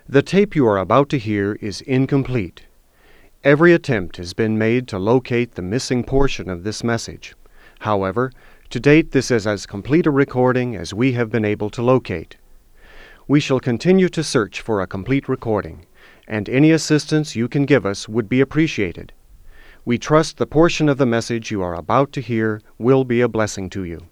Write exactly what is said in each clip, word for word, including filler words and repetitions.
The tape you are about to hear is incomplete. Every attempt has been made to locate the missing portion of this message. However, to date this is as complete a recording as we have been able to locate. We shall continue to search for a complete recording, and any assistance you can give us would be appreciated. We trust the portion of the message you are about to hear will be a blessing to you.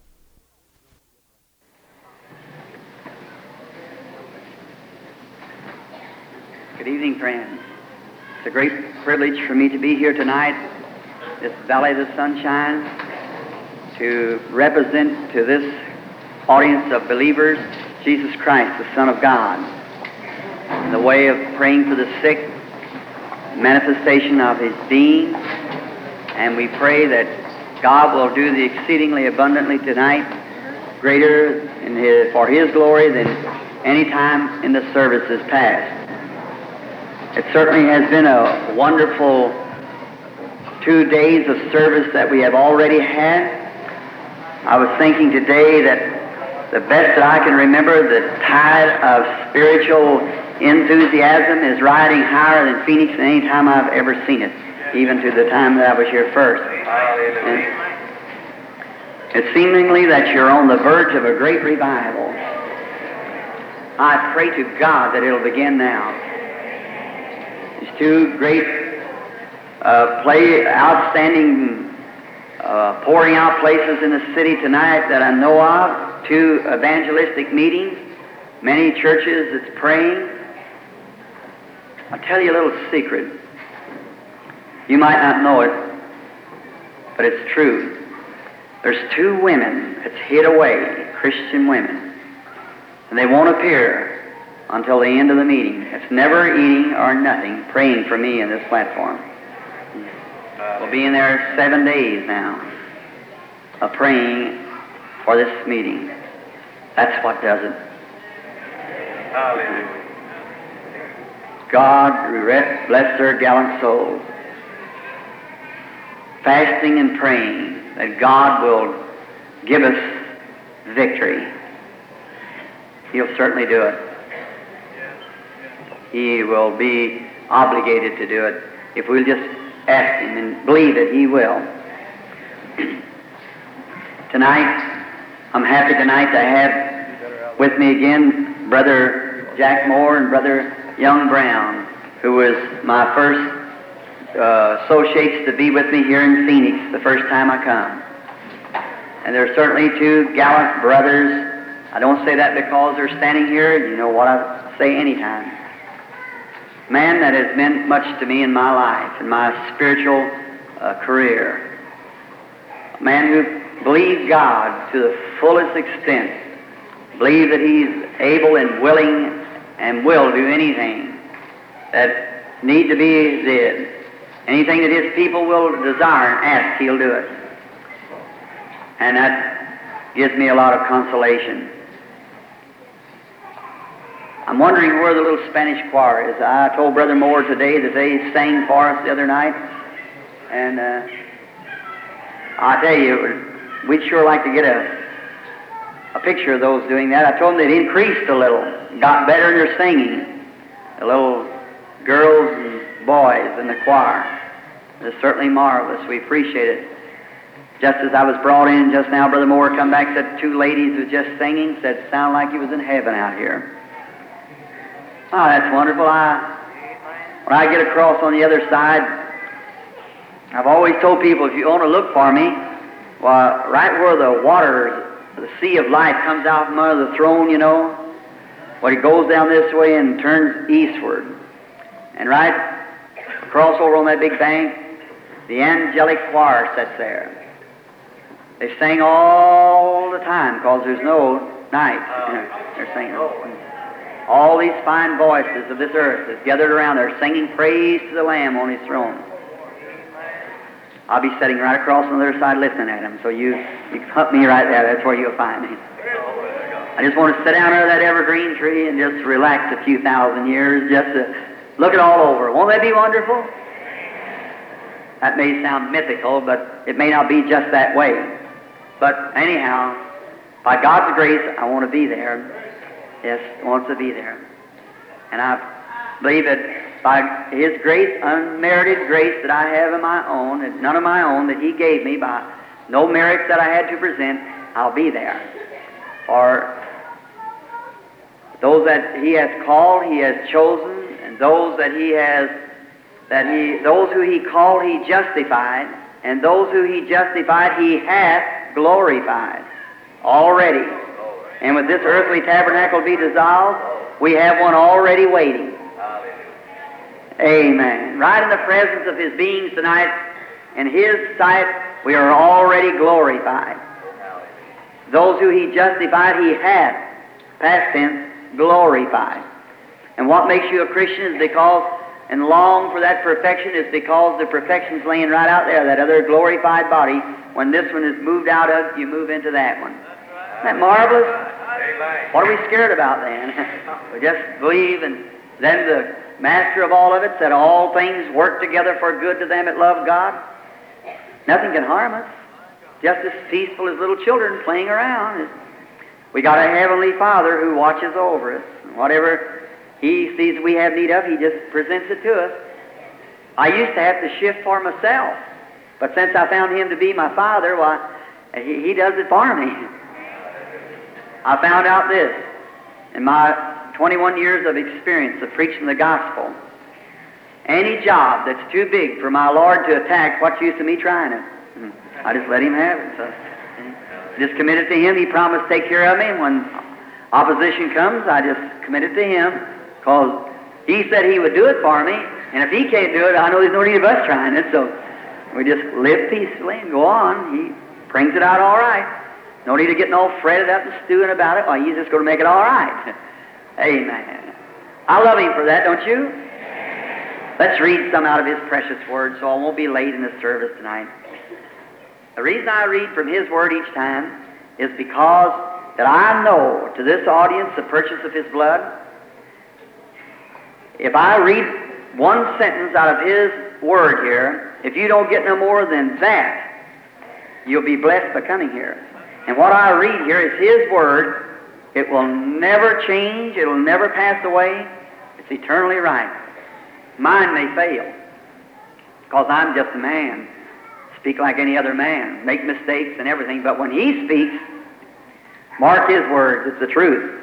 Good evening, friends. It's a great privilege for me to be here tonight, this Valley of the Sunshine, to represent to this audience of believers Jesus Christ, the Son of God, in the way of praying for the sick, manifestation of His being, and we pray that God will do the exceedingly abundantly tonight, greater in his, for His glory than any time in the services past. It certainly has been a wonderful two days of service that we have already had. I was thinking today that the best that I can remember, the tide of spiritual enthusiasm is riding higher than Phoenix than any time I've ever seen it, even to the time that I was here first. And it's seemingly that you're on the verge of a great revival. I pray to God that it'll begin now. These two great uh, play, outstanding uh, pouring out places in the city tonight that I know of, two evangelistic meetings, many churches that's praying. I'll tell you a little secret. You might not know it, but it's true. There's two women that's hid away, Christian women, and they won't appear until the end of the meeting. It's never eating or nothing, praying for me in this platform. We'll be in there seven days now of praying for this meeting. That's what does it. Hallelujah. God bless their gallant souls. Fasting and praying that God will give us victory. He'll certainly do it. He will be obligated to do it if we'll just ask Him and believe that He will. Tonight, I'm happy tonight to have with me again Brother Jack Moore and Brother Young Brown, who was my first uh, associates to be with me here in Phoenix the first time I come. And they're certainly two gallant brothers. I don't say that because they're standing here. You know what I say anytime. Man that has meant much to me in my life, in my spiritual uh, career. A man who believed God to the fullest extent, believed that He's able and willing and will do anything that need to be did. Anything that His people will desire and ask, He'll do it. And that gives me a lot of consolation. I'm wondering where the little Spanish choir is. I told Brother Moore today that they sang for us the other night, and uh, I tell you, we'd sure like to get a a picture of those doing that. I told them they'd increased a little, got better in their singing. The little girls and boys in the choir. It's certainly marvelous. We appreciate it. Just as I was brought in just now, Brother Moore come back, said two ladies who was just singing, said, sound like he was in heaven out here. Oh, that's wonderful. I, when I get across on the other side, I've always told people, if you want to look for me, well, right where the water, the sea of life comes out from under the throne, you know, well, it goes down this way and turns eastward. And right across over on that big bank, the angelic choir sits there. They sing all the time because there's no night. They're singing. All these fine voices of this earth is gathered around there singing praise to the Lamb on His throne. I'll be sitting right across on the other side listening at Him, so you, you hunt me right there. That's where you'll find me. I just want to sit down under that evergreen tree and just relax a few thousand years, just to look it all over. Won't that be wonderful? That may sound mythical, but it may not be just that way. But anyhow, by God's grace, I want to be there. Yes, I want to be there. And I've believe that by His grace, unmerited grace that I have of my own, and none of my own that He gave me by no merits that I had to present, I'll be there. For those that He has called, He has chosen, and those that He has, that He, those who He called, He justified, and those who He justified, He hath glorified already. And with this earthly tabernacle be dissolved, we have one already waiting. Amen. Right in the presence of His beings tonight, in His sight, we are already glorified. Those who He justified, He hath, past tense, glorified. And what makes you a Christian is because, and long for that perfection, is because the perfection's laying right out there, that other glorified body. When this one is moved out of, you move into that one. Isn't that marvelous? What are we scared about then? We just believe, and then the Master of all of it said, all things work together for good to them that love God. Nothing can harm us. Just as peaceful as little children playing around. We got a Heavenly Father who watches over us. Whatever He sees we have need of, He just presents it to us. I used to have to shift for myself, but since I found Him to be my Father, why, He, he does it for me. I found out this in my twenty-one years of experience of preaching the gospel. Any job that's too big for my Lord to attack, what's the use of me trying it? I just let Him have it. So, just commit it to Him. He promised to take care of me, and when opposition comes, I just commit it to Him, because He said He would do it for me, and if He can't do it, I know there's no need of us trying it, so we just live peacefully and go on. He brings it out all right. No need of getting all fretted up and stewing about it. Well, He's just going to make it all right. Amen. I love Him for that, don't you? Let's read some out of His precious Word so I won't be late in the service tonight. The reason I read from His Word each time is because that I know to this audience the purchase of His blood. If I read one sentence out of His Word here, if you don't get no more than that, you'll be blessed by coming here. And what I read here is His Word. It will never change. It will never pass away. It's eternally right. Mine may fail, because I'm just a man. Speak like any other man. Make mistakes and everything. But when He speaks, mark His words. It's the truth.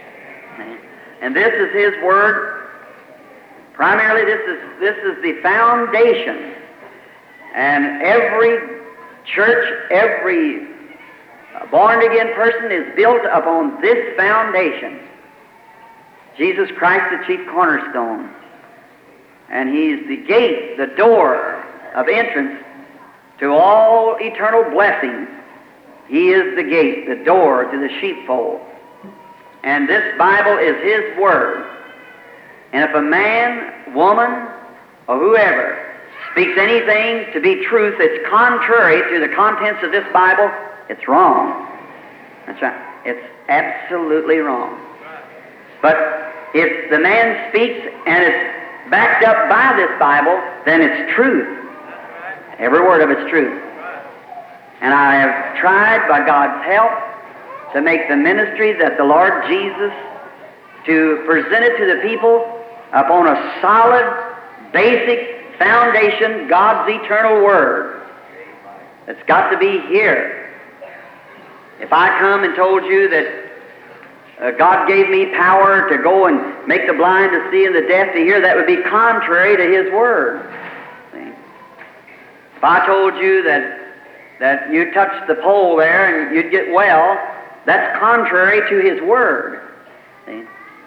And this is His Word. Primarily, this is, this is the foundation. And every church, every born-again person is built upon this foundation. Jesus Christ, the chief cornerstone. And He's the gate, the door of entrance to all eternal blessings. He is the gate, the door to the sheepfold. And this Bible is His Word. And if a man, woman, or whoever speaks anything to be truth that's contrary to the contents of this Bible, it's wrong. That's right. It's absolutely wrong. But if the man speaks and it's backed up by this Bible, then it's truth. Every word of it's truth. And I have tried, by God's help, to make the ministry that the Lord Jesus, to present it to the people upon a solid, basic foundation, God's eternal Word. It's got to be here. If I come and told you that uh, God gave me power to go and make the blind to see and the deaf to hear, that would be contrary to His Word. See? If I told you that, that you touched the pole there and you'd get well, that's contrary to His Word. See?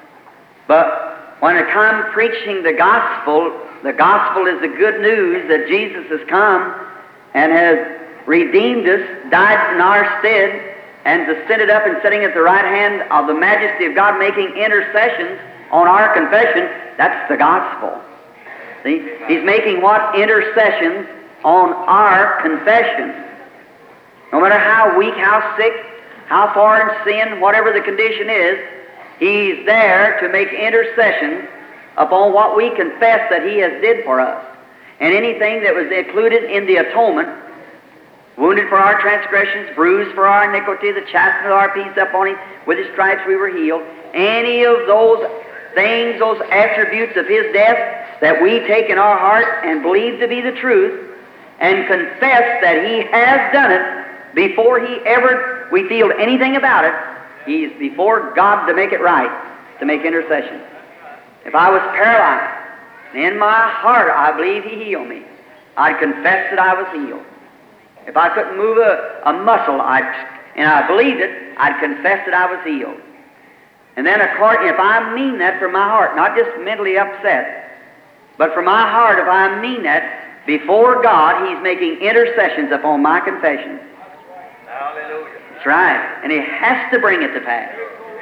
But when it comes preaching the gospel, the gospel is the good news that Jesus has come and has redeemed us, died in our stead, and descended up and sitting at the right hand of the majesty of God, making intercessions on our confession. That's the gospel. See? He's making what? Intercessions on our confession. No matter how weak, how sick, how far in sin, whatever the condition is, He's there to make intercession upon what we confess that He has did for us. And anything that was included in the atonement, wounded for our transgressions, bruised for our iniquity, the chastisement of our peace upon Him, with His stripes we were healed. Any of those things, those attributes of His death that we take in our heart and believe to be the truth and confess that He has done it before He ever, we feel anything about it. He's before God to make it right, to make intercession. If I was paralyzed, in my heart I believe He healed me. I'd confess that I was healed. If I couldn't move a, a muscle, I'd, and I believed it, I'd confess that I was healed. And then, according, if I mean that from my heart, not just mentally upset, but from my heart, if I mean that, before God, He's making intercessions upon my confession. Hallelujah. That's right. And He has to bring it to pass.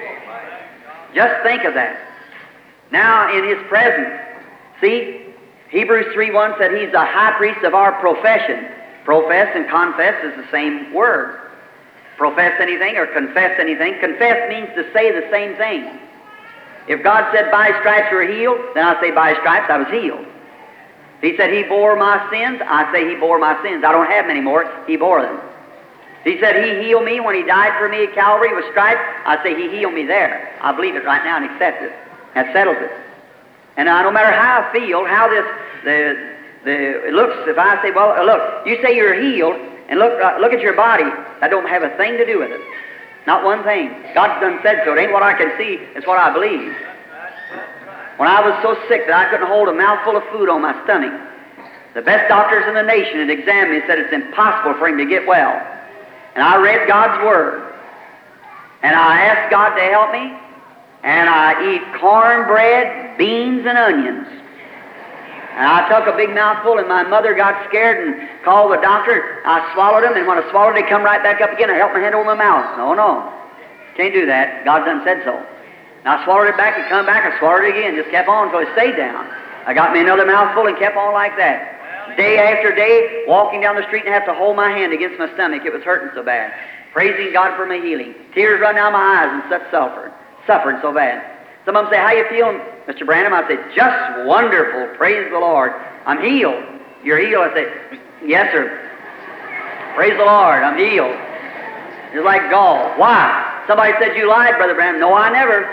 Just think of that. Now, in His presence, see, Hebrews three one said He's the high priest of our profession. Profess and confess is the same word. Profess anything or confess anything. Confess means to say the same thing. If God said, by stripes you were healed, then I say, by stripes I was healed. If He said He bore my sins, I say He bore my sins. I don't have them anymore. He bore them. If He said He healed me when He died for me at Calvary with stripes, I say He healed me there. I believe it right now and accept it. That settles it. And now, no matter how I feel, how this, the, the, it looks, if I say, well, look, you say you're healed, and look, uh, look at your body, that don't have a thing to do with it. Not one thing. God's done said so. It ain't what I can see, it's what I believe. When I was so sick that I couldn't hold a mouthful of food on my stomach, the best doctors in the nation had examined me and said it's impossible for him to get well. And I read God's Word. And I asked God to help me. And I eat cornbread, beans, and onions. And I took a big mouthful, and my mother got scared and called the doctor. I swallowed them, and when I swallowed it, they come right back up again. I held my hand over my mouth. No, no. Can't do that. God done said so. And I swallowed it back, and come back, I swallowed it again. Just kept on until it stayed down. I got me another mouthful and kept on like that. Day after day, walking down the street and have to hold my hand against my stomach. It was hurting so bad. Praising God for my healing. Tears run down my eyes and such suffering. Suffering so bad. Some of them say, how you feeling, Mister Branham? I say, just wonderful. Praise the Lord. I'm healed. You're healed? I say, yes, sir. Praise the Lord. I'm healed. It's like gall. Why? Somebody said you lied, Brother Branham. No, I never.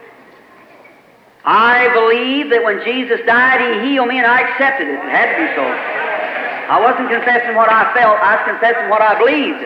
I believe that when Jesus died, He healed me, and I accepted it. It had to be so. I wasn't confessing what I felt. I was confessing what I believed.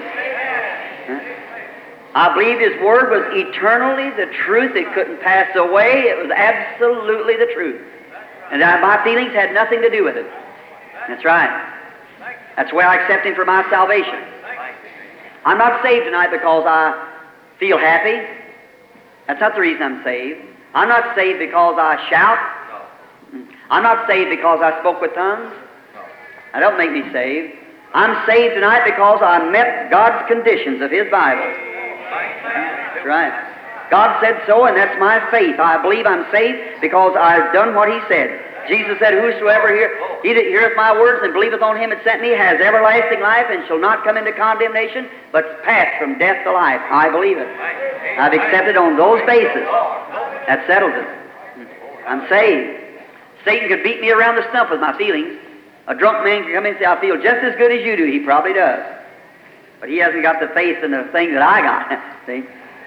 I believed His Word was eternally the truth. It couldn't pass away. It was absolutely the truth. And my feelings had nothing to do with it. That's right. That's why I accept Him for my salvation. I'm not saved tonight because I feel happy. That's not the reason I'm saved. I'm not saved because I shout. I'm not saved because I spoke with tongues. That don't make me saved. I'm saved tonight because I met God's conditions of His Bible. That's right. God said so, and that's my faith. I believe I'm saved because I've done what He said. Jesus said, whosoever hear, he that heareth my words and believeth on Him that sent me has everlasting life and shall not come into condemnation, but pass from death to life. I believe it. I've accepted on those bases. That settles it. I'm saved. Satan could beat me around the stump with my feelings. A drunk man can come in and say, I feel just as good as you do. He probably does. But he hasn't got the faith in the thing that I got. See?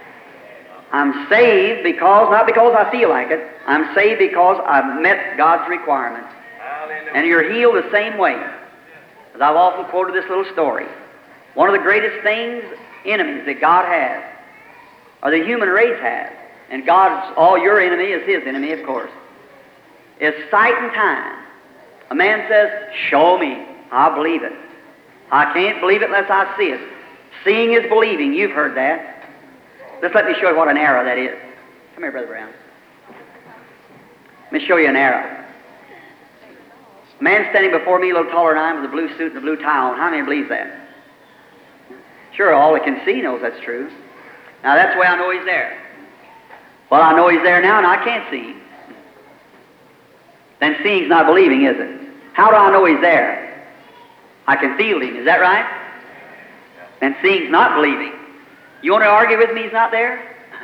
I'm saved because, not because I feel like it, I'm saved because I've met God's requirements. Hallelujah. And you're healed the same way. As I've often quoted this little story. One of the greatest things, enemies that God has, or the human race has, and God's, all your enemy is His enemy, of course, is sight and time. A man says, show me. I believe it. I can't believe it unless I see it. Seeing is believing. You've heard that. Just let me show you what an arrow that is. Come here, Brother Brown. Let me show you an arrow. A man standing before me, a little taller than I am, with a blue suit and a blue tie on. How many believes that? Sure, all that can see knows that's true. Now, that's the way I know he's there. Well, I know he's there now, and I can't see him. Then seeing's not believing, is it? How do I know he's there? I can feel him. Is that right? Then seeing's not believing. You want to argue with me he's not there?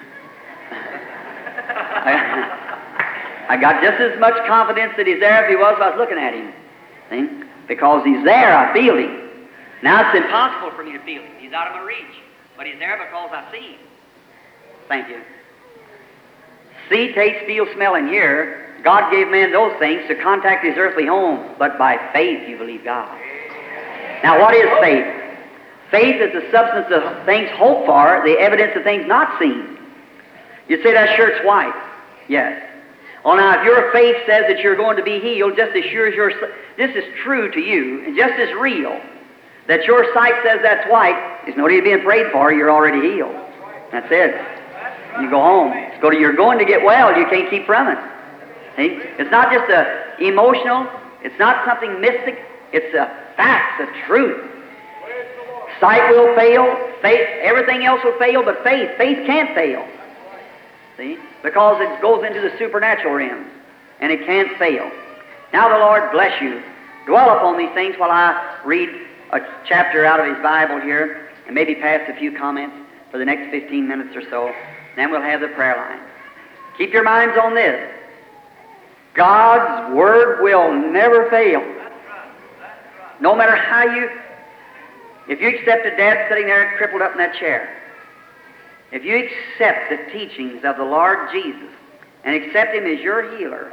I, I got just as much confidence that he's there if he was if I was looking at him. See? Because he's there, I feel him. Now it's impossible for me to feel him. He's out of my reach. But he's there because I see him. Thank you. see, taste, feel, smell, and hear. God gave man those things to contact his earthly home, but by faith you believe God. Now, what is faith? Faith is the substance of things hoped for, the evidence of things not seen. You say that shirt's white. Yes. Well, now, if your faith says that you're going to be healed, just as sure as your this is true to you, and just as real, that your sight says that's white, there's no need being prayed for, you're already healed. That's it. You go home. It's go to, you're going to get well, you can't keep from it. See? It's not just a emotional, it's not something mystic, it's a fact, a truth. Sight will fail, faith, everything else will fail, but faith, faith can't fail. See? Because it goes into the supernatural realm, and it can't fail. Now the Lord bless you. Dwell upon these things while I read a chapter out of His Bible here, and maybe pass a few comments for the next fifteen minutes or so. Then we'll have the prayer line. Keep your minds on this. God's Word will never fail. No matter how you, if you accepted Dad sitting there crippled up in that chair, if you accept the teachings of the Lord Jesus and accept Him as your healer,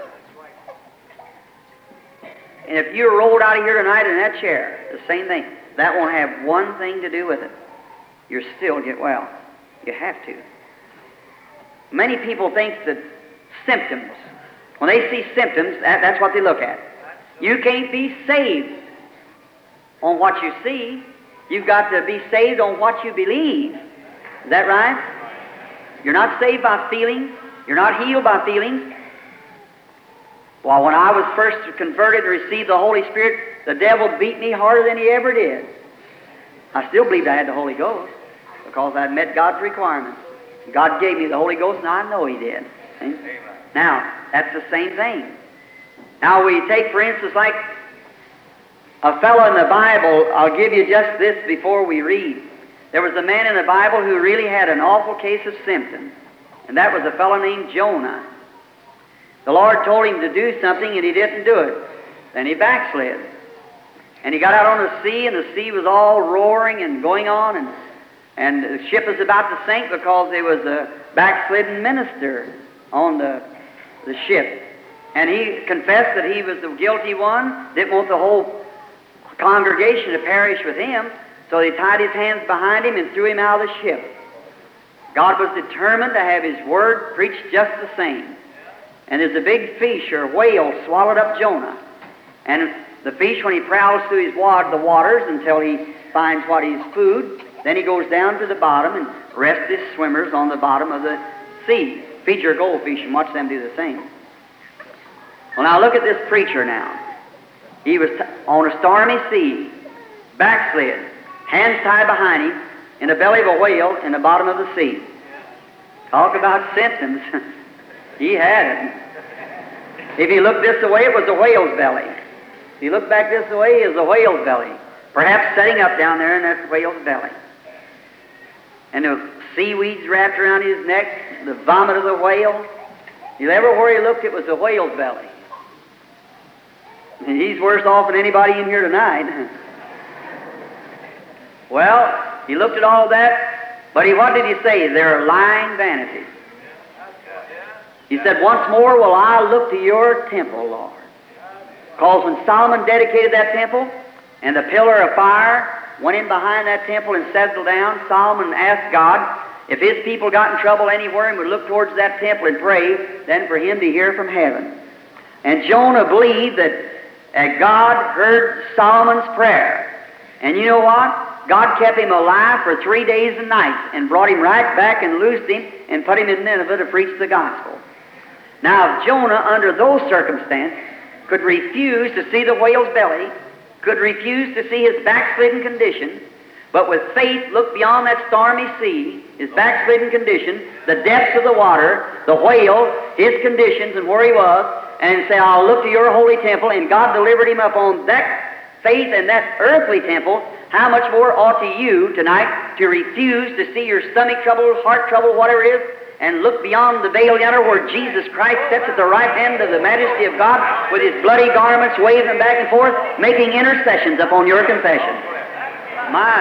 and if you rolled out of here tonight in that chair, the same thing, that won't have one thing to do with it. You'll still get well. You have to. Many people think that symptoms, when they see symptoms, that, that's what they look at. You can't be saved on what you see. You've got to be saved on what you believe. Is that right? You're not saved by feelings. You're not healed by feelings. Well, when I was first converted and received the Holy Spirit, the devil beat me harder than he ever did. I still believed I had the Holy Ghost because I'd met God's requirements. God gave me the Holy Ghost, and I know He did. See? Now, that's the same thing. Now, we take, for instance, like a fellow in the Bible. I'll give you just this before we read. There was a man in the Bible who really had an awful case of symptoms, and that was a fellow named Jonah. The Lord told him to do something, and he didn't do it. Then he backslid. And he got out on the sea, and the sea was all roaring and going on, and, and the ship was about to sink because there was a backslidden minister on the, the ship. And he confessed that he was the guilty one, didn't want the whole congregation to perish with him, so they tied his hands behind him and threw him out of the ship. God was determined to have His Word preached just the same. And there's a big fish or whale swallowed up Jonah. And the fish, when he prowls through his water, the waters until he finds what is food, then he goes down to the bottom and rests his swimmers on the bottom of the sea. Feed your goldfish and watch them do the same. Well, now look at this preacher now. He was t- on a stormy sea, backslid, hands tied behind him, in the belly of a whale in the bottom of the sea. Talk about symptoms. He had it. If he looked this way, it was a whale's belly. If he looked back this way, it was a whale's belly. Perhaps setting up down there in that whale's belly. And the seaweeds wrapped around his neck, the vomit of the whale. Everywhere he looked, it was a whale's belly. And he's worse off than anybody in here tonight. Well, he looked at all that, but he, what did he say? They're lying vanities. He said, once more will I look to your temple, Lord. Because when Solomon dedicated that temple, and the pillar of fire went in behind that temple and settled down, Solomon asked God, if his people got in trouble anywhere and would look towards that temple and pray, then for him to hear from heaven. And Jonah believed that uh, God heard Solomon's prayer. And you know what? God kept him alive for three days and nights and brought him right back and loosed him and put him in Nineveh to preach the gospel. Now, if Jonah, under those circumstances, could refuse to see the whale's belly, could refuse to see his backslidden condition, but with faith look beyond that stormy sea, his backslidden condition, the depths of the water, the whale, his conditions and where he was, and say, I'll look to your holy temple, and God delivered him up on that faith and that earthly temple, how much more ought to you tonight to refuse to see your stomach trouble, heart trouble, whatever it is, and look beyond the veil yonder where Jesus Christ sits at the right hand of the majesty of God with His bloody garments waving back and forth, making intercessions upon your confession. My,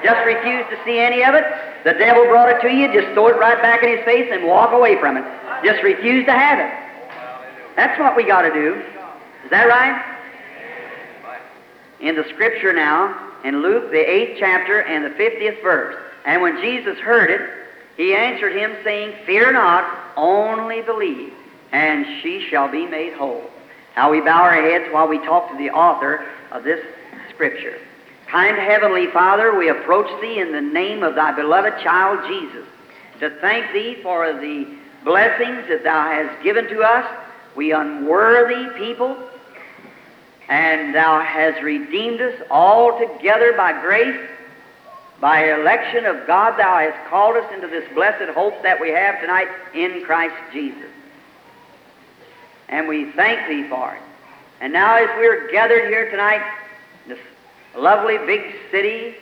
Just refuse to see any of it. The devil brought it to you, just throw it right back in his face and walk away from it. Just refuse to have it. That's what we got to do. Is that right? In the Scripture now, in Luke, the eighth chapter and the fiftieth verse, and when Jesus heard it, he answered him, saying, Fear not, only believe, and she shall be made whole. Now we bow our heads while we talk to the author of this Scripture. Kind Heavenly Father, we approach Thee in the name of Thy beloved child Jesus, to thank Thee for the blessings that Thou hast given to us, we unworthy people, and Thou hast redeemed us altogether by grace. By election of God, Thou hast called us into this blessed hope that we have tonight in Christ Jesus. And we thank Thee for it. And now as we're gathered here tonight, in this lovely big city,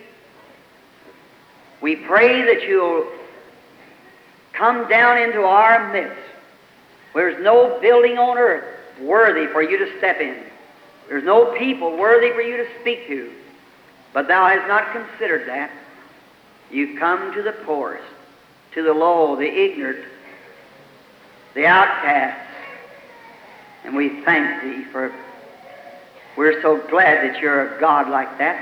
we pray that You'll come down into our midst. There's no building on earth worthy for You to step in. There's no people worthy for You to speak to. But Thou hast not considered that. You've come to the poorest, to the low, the ignorant, the outcasts. And we thank Thee for, we're so glad that You're a God like that.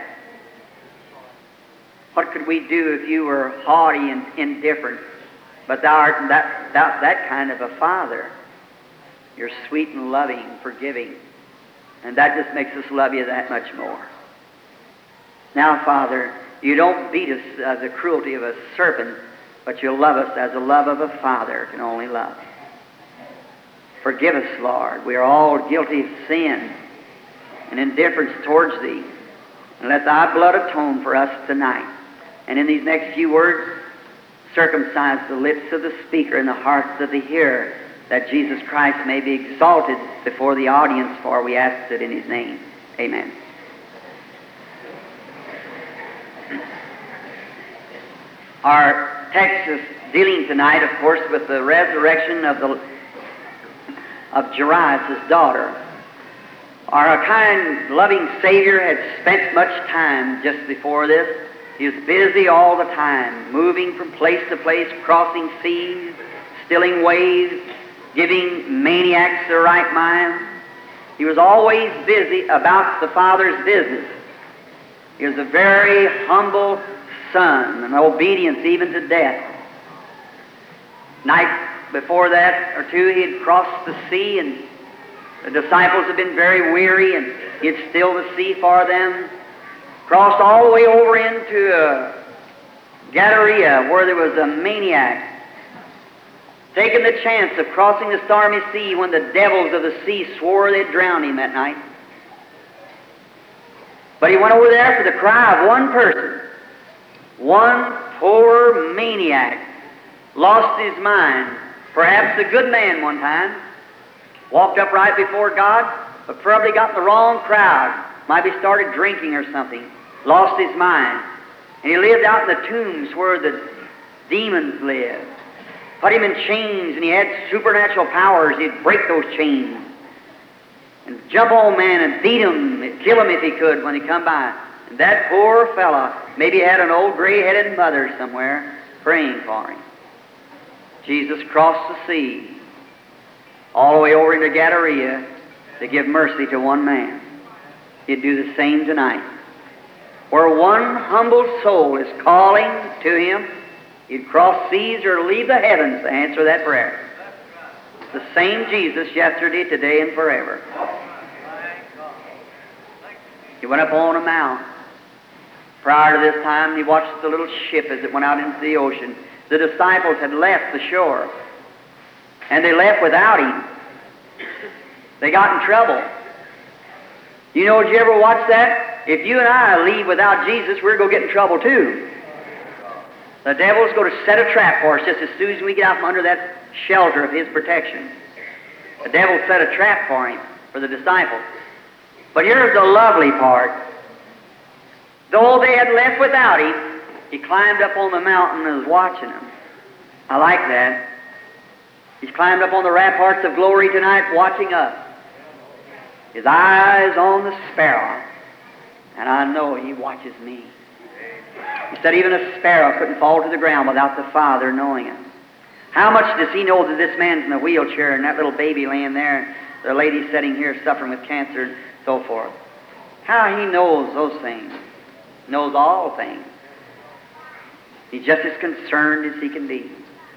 What could we do if You were haughty and indifferent? But Thou art that, that, that kind of a Father. You're sweet and loving, forgiving. And that just makes us love You that much more. Now, Father, You don't beat us as the cruelty of a serpent, but You love us as the love of a father can only love. Forgive us, Lord. We are all guilty of sin and indifference towards Thee. And let Thy blood atone for us tonight. And in these next few words, circumcise the lips of the speaker and the hearts of the hearer, that Jesus Christ may be exalted before the audience, for we ask it in His name. Amen. Our text is dealing tonight, of course, with the resurrection of the of Jairus' daughter. Our kind, loving Savior had spent much time just before this. He was busy all the time, moving from place to place, crossing seas, stilling waves, giving maniacs their right mind. He was always busy about the Father's business. He was a very humble son, and obedience even to death. Night before that or two, he had crossed the sea, and the disciples had been very weary, and he had stilled the sea for them. Crossed all the way over into uh, Gadara, where there was a maniac, taking the chance of crossing the stormy sea when the devils of the sea swore they'd drown him that night. But he went over there for the cry of one person. One poor maniac, lost his mind, perhaps a good man one time, walked up right before God, but probably got in the wrong crowd, might be started drinking or something, lost his mind. And he lived out in the tombs where the demons lived. Put him in chains, and he had supernatural powers. He'd break those chains and jump on man and beat him and kill him if he could when he come by. And that poor fellow maybe had an old gray-headed mother somewhere praying for him. Jesus crossed the sea all the way over into Gadara to give mercy to one man. He'd do the same tonight. Where one humble soul is calling to Him, He'd cross seas or leave the heavens to answer that prayer. It's the same Jesus yesterday, today, and forever. He went up on a mount. Prior to this time, he watched the little ship as it went out into the ocean. The disciples had left the shore, and they left without Him. They got in trouble. You know, did you ever watch that? If you and I leave without Jesus, we're going to get in trouble too. The devil's going to set a trap for us just as soon as we get out from under that shelter of His protection. The devil set a trap for him, for the disciples. But here's the lovely part. Though they had left without Him, He climbed up on the mountain and was watching them. I like that. He's climbed up on the ramparts of glory tonight watching us. His eyes on the sparrow. And I know He watches me. He said even a sparrow couldn't fall to the ground without the Father knowing it. How much does he know that this man's in a wheelchair and that little baby laying there, the lady sitting here suffering with cancer and so forth? How he knows those things. Knows all things. He's just as concerned as he can be.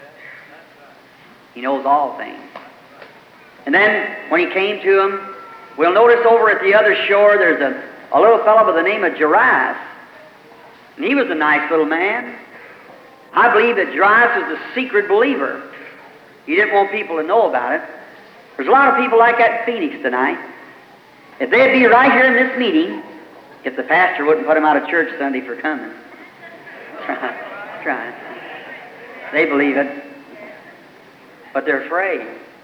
He knows all things. And then when he came to him, we'll notice over at the other shore there's a, a little fellow by the name of Jairus. And he was a nice little man. I believe that Jairus was a secret believer. He didn't want people to know about it. There's a lot of people like that in Phoenix tonight. If they'd be right here in this meeting, if the pastor wouldn't put them out of church Sunday for coming. Try, try. They believe it, but they're afraid.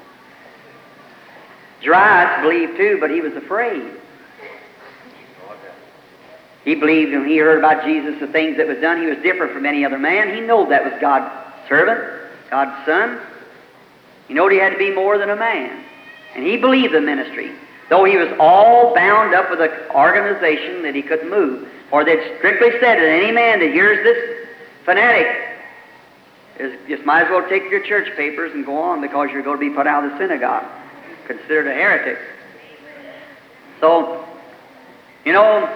Jairus believed too, but he was afraid. He believed when he heard about Jesus, the things that was done. He was different from any other man. He knew that was God's servant, God's son. He knew he had to be more than a man. And he believed the ministry, though he was all bound up with an organization that he couldn't move. For they strictly said that any man that hears this fanatic is just might as well take your church papers and go on, because you're going to be put out of the synagogue, considered a heretic. So, you know,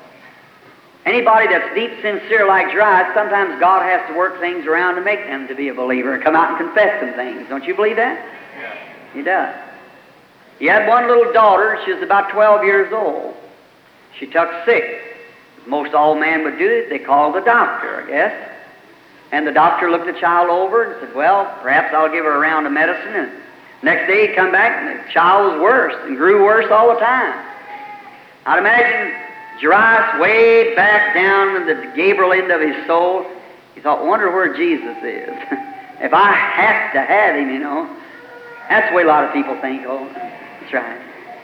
anybody that's deep sincere like Jairus, sometimes God has to work things around to make them to be a believer and come out and confess some things. Don't you believe that? Yeah. He does. He had one little daughter. She was about twelve years old. She took sick. Most all men would do it. They called the doctor, I guess. And the doctor looked the child over and said, well, perhaps I'll give her a round of medicine. And next day he'd come back and the child was worse and grew worse all the time. I'd imagine Jairus way back down in the Gabriel end of his soul, he thought, wonder where Jesus is. If I have to have him, you know. That's the way a lot of people think. Oh, that's right.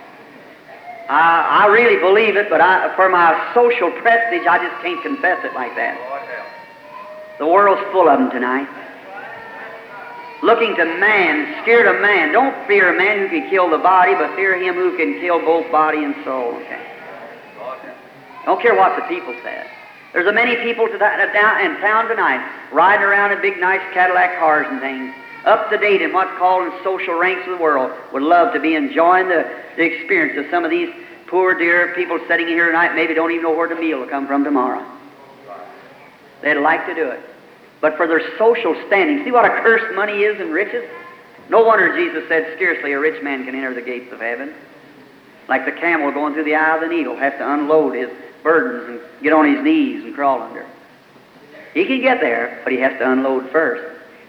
I, I really believe it, but I, for my social prestige, I just can't confess it like that. The world's full of them tonight. Looking to man, scared of man. Don't fear a man who can kill the body, but fear him who can kill both body and soul. Okay. Don't care what the people say. There's a many people to that, down in town tonight riding around in big, nice Cadillac cars and things, up to date in what's called in social ranks of the world, would love to be enjoying the, the experience of some of these poor, dear people sitting here tonight, maybe don't even know where the meal will come from tomorrow. They'd like to do it. But for their social standing, see what a curse money is and riches? No wonder Jesus said, scarcely a rich man can enter the gates of heaven. Like the camel going through the eye of the needle, have to unload his burdens and get on his knees and crawl under. He can get there, but he has to unload first.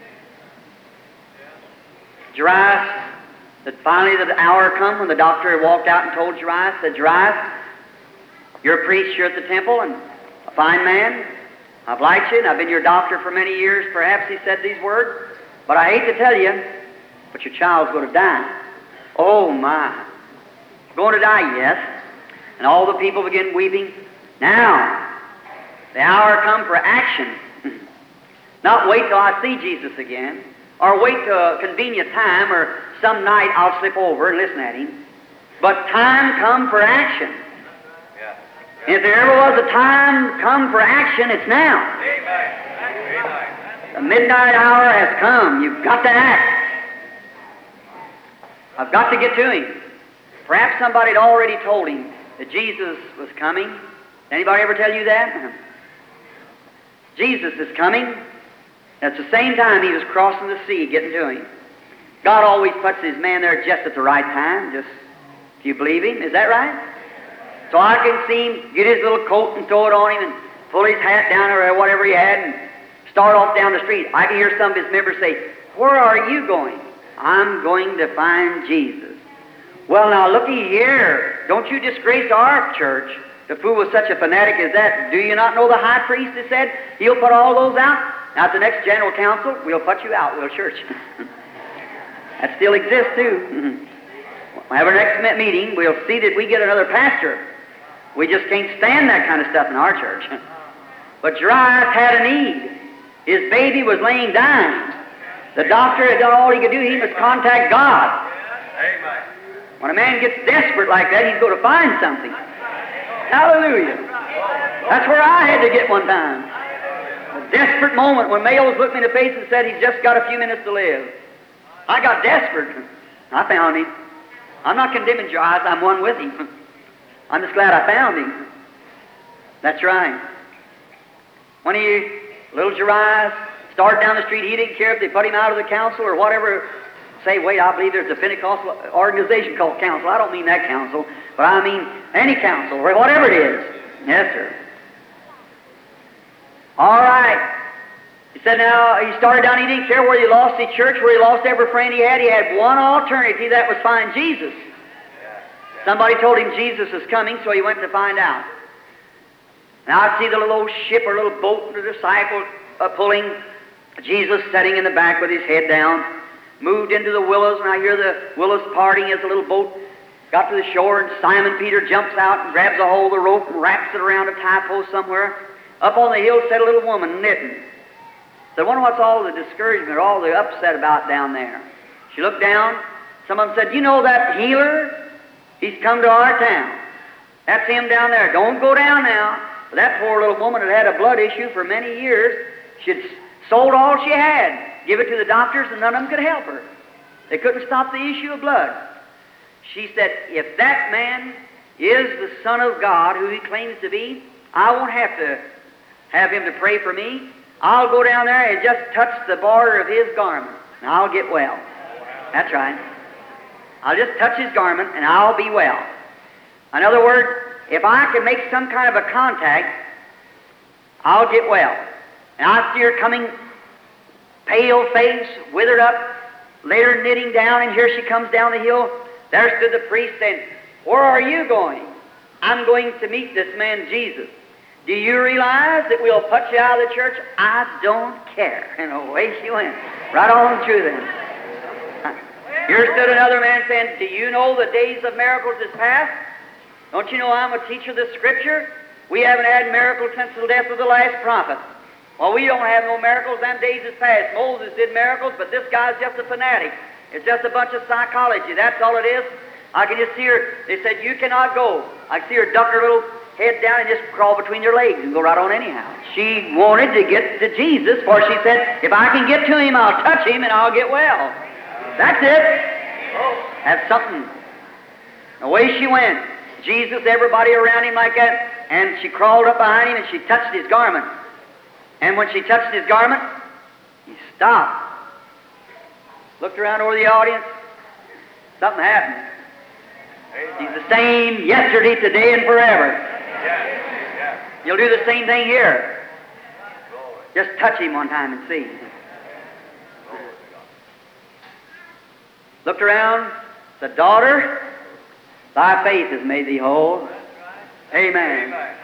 Jairus, that finally the hour come when the doctor had walked out and told Jairus, said, Jairus, you're a priest, you're at the temple, and a fine man. I've liked you, and I've been your doctor for many years. Perhaps he said these words, but I hate to tell you, but your child's going to die. Oh, my. Going to die, yes. And all the people begin weeping. Now, the hour come for action. Not wait till I see Jesus again, or wait till a convenient time, or some night I'll slip over and listen at him. But time come for action. Yeah. If there ever was a time come for action, it's now. Amen. Amen. The midnight hour has come. You've got to act. I've got to get to him. Perhaps somebody had already told him that Jesus was coming. Anybody ever tell you that? Jesus is coming. At the same time he was crossing the sea, getting to him. God always puts his man there just at the right time. Just, if you believe him, is that right? So I can see him get his little coat and throw it on him and pull his hat down or whatever he had and start off down the street. I can hear some of his members say, where are you going? I'm going to find Jesus. Well, now, looky here. Don't you disgrace our church to fool with such a fanatic as that. Do you not know the high priest has said he'll put all those out? Now, at the next general council, we'll put you out, we'll church. That still exists, too. We'll have our next meeting. We'll see that we get another pastor. We just can't stand that kind of stuff in our church. But Jairus had a need. His baby was laying dying. The doctor had done all he could do. He must contact God. Amen. When a man gets desperate like that, he's going to find something. Hallelujah. That's where I had to get one time. desperate moment when Mayos looked me in the face and said, he's just got a few minutes to live. I got desperate. I found him. I'm not condemning Jairus. I'm one with him. I'm just glad I found him. That's right. When he, little Jairus, started down the street, he didn't care if they put him out of the council or whatever. Say, wait, I believe there's a Pentecostal organization called council. I don't mean that council, but I mean any council, or whatever it is. Yes, sir. All right. He said now, he started down, he didn't care where he lost his church, where he lost every friend he had. He had one alternative, that was find Jesus. Somebody told him Jesus was coming, so he went to find out. Now I see the little old ship or little boat and the disciple uh, pulling, Jesus sitting in the back with his head down, moved into the willows, and I hear the willows parting as the little boat got to the shore, and Simon Peter jumps out and grabs a hold of the rope and wraps it around a tie post somewhere. Up on the hill sat a little woman knitting. So I wonder what's all the discouragement, all the upset about down there. She looked down. Some of them said, you know that healer? He's come to our town. That's him down there. Don't go down now. But that poor little woman had had a blood issue for many years. She'd sold all she had, give it to the doctors, and none of them could help her. They couldn't stop the issue of blood. She said, if that man is the Son of God, who he claims to be, I won't have to have him to pray for me. I'll go down there and just touch the border of his garment, and I'll get well. That's right. I'll just touch his garment, and I'll be well. In other words, if I can make some kind of a contact, I'll get well. And I see her coming, pale face, withered up, later knitting down, and here she comes down the hill. There stood the priest saying, where are you going? I'm going to meet this man Jesus. Do you realize that we'll put you out of the church? I don't care. And away she went. Right on through them. Here stood another man saying, do you know the days of miracles is past? Don't you know I'm a teacher of the Scripture? We haven't had miracles since the death of the last prophet. Well, we don't have no miracles. Them days is past. Moses did miracles, but this guy's just a fanatic. It's just a bunch of psychology. That's all it is. I can just see her. They said, you cannot go. I can see her duck her little head down and just crawl between their legs and go right on anyhow. She wanted to get to Jesus, for she said, if I can get to him, I'll touch him and I'll get well. That's it. That's something. Away she went. Jesus, everybody around him like that, and she crawled up behind him and she touched his garment. And when she touched his garment, he stopped. Looked around over the audience. Something happened. He's the same yesterday, today, and forever. You'll do the same thing here. Just touch him one time and see. Looked around. The daughter, thy faith has made thee whole. Amen. Amen.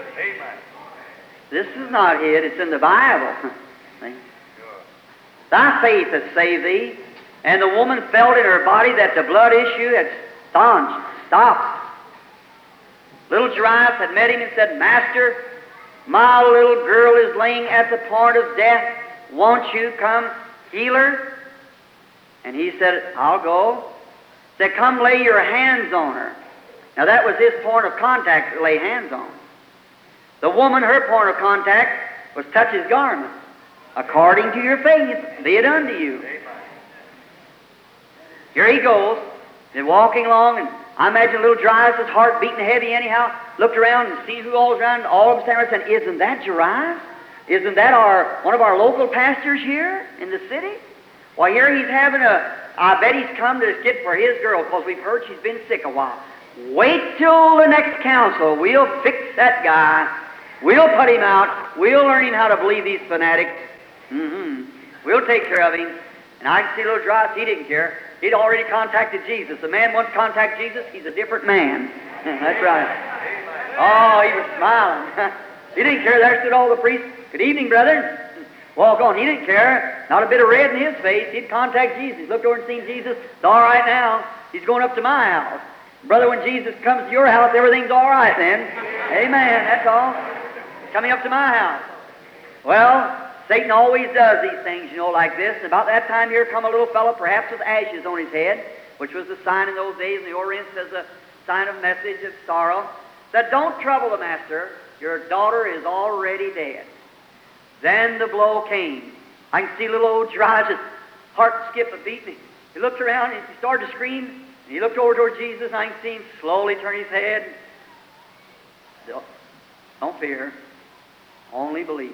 This is not hid, it's in the Bible. See? Thy faith has saved thee. And the woman felt in her body that the blood issue had staunched, stopped. Little Jairus had met him and said, Master, my little girl is laying at the point of death. Won't you come heal her? And he said, I'll go. He said, come lay your hands on her. Now that was his point of contact to lay hands on. The woman, her point of contact was touch his garment. According to your faith, be it unto you. Here he goes. They're walking along, and I imagine little Jairus' heart beating heavy anyhow. Looked around and see who all's around. All of them standing around saying, isn't that Jairus? Isn't that our one of our local pastors here in the city? Well, here he's having a, I bet he's come to get for his girl, because we've heard she's been sick a while. Wait till the next council. We'll fix that guy. We'll put him out. We'll learn him how to believe these fanatics. Mm-hmm. We'll take care of him. And I can see little Jairus, he didn't care. He'd already contacted Jesus. The man once contacted Jesus, he's a different man. That's right. Oh, he was smiling. He didn't care. There stood all the priests. Good evening, brethren. Walk on. He didn't care. Not a bit of red in his face. He'd contact Jesus. Looked over and seen Jesus. It's all right now. He's going up to my house. Brother, when Jesus comes to your house, everything's all right then. Amen. That's all. Coming up to my house. Well, Satan always does these things, you know, like this. And about that time here come a little fellow, perhaps with ashes on his head, which was the sign in those days in the Orient as a sign of message of sorrow. Said, don't trouble the master. Your daughter is already dead. Then the blow came. I can see little old Dry's heart skip a beat. And he looked around and he started to scream. And he looked over toward Jesus, and I can see him slowly turn his head. Don't, don't fear. Only believe.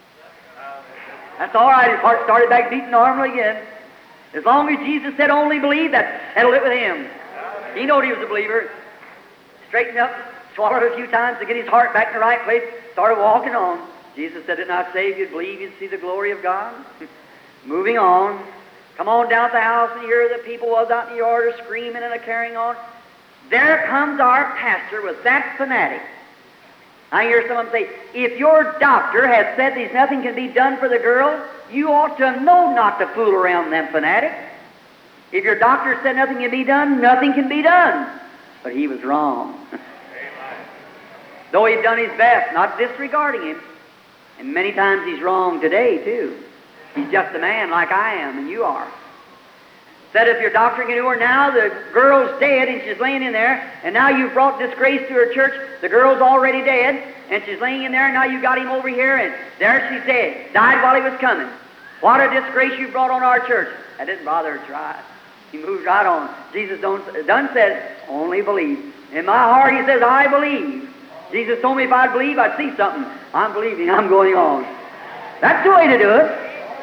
That's all right. His heart started back beating normally again. As long as Jesus said only believe, that settled it with him. He knew he was a believer. Straightened up, swallowed a few times to get his heart back in the right place, started walking on. Jesus said, didn't I say if you'd believe you'd see the glory of God? Moving on. Come on down to the house and hear the people was out in the yard are screaming and a carrying on. There comes our pastor with that fanatic. I hear someone say, if your doctor has said there's nothing can be done for the girl, you ought to know not to fool around them fanatics. If your doctor said nothing can be done, nothing can be done. But he was wrong. Though he'd done his best, not disregarding him. And many times he's wrong today, too. He's just a man like I am and you are. Said if your doctor can do her now, the girl's dead and she's laying in there, and now you've brought disgrace to her church, the girl's already dead, and she's laying in there, and now you got him over here, and there she's dead. Died while he was coming. What a disgrace you brought on our church. That didn't bother her try. He moved right on. Jesus don't, done said, only believe. In my heart, he says, I believe. Jesus told me if I'd believe, I'd see something. I'm believing. I'm going on. That's the way to do it.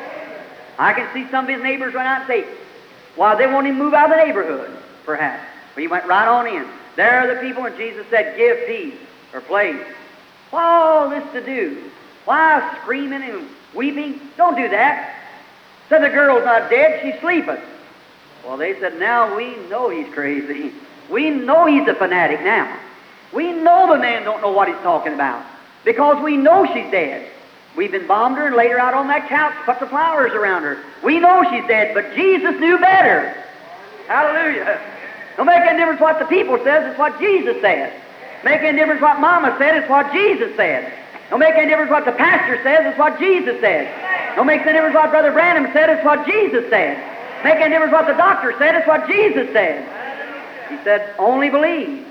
I can see some of his neighbors run out and say, well, they won't even move out of the neighborhood, perhaps. But he went right on in. There are the people, and Jesus said, give peace, or place. What all this to do? Why screaming and weeping? Don't do that. Said the girl's not dead, she's sleeping. Well, they said, now we know he's crazy. We know he's a fanatic now. We know the man don't know what he's talking about, because we know she's dead. We've embalmed her and laid her out on that couch, put the flowers around her. We know she's dead, but Jesus knew better. Hallelujah. Don't make any difference what the people says, it's what Jesus said. Make any difference what Mama said, it's what Jesus said. Don't make any difference what the pastor says, it's what Jesus said. Don't make any difference what Brother Branham said, it's what Jesus said. Make any difference what the doctor said, it's what Jesus said. He said, only believe.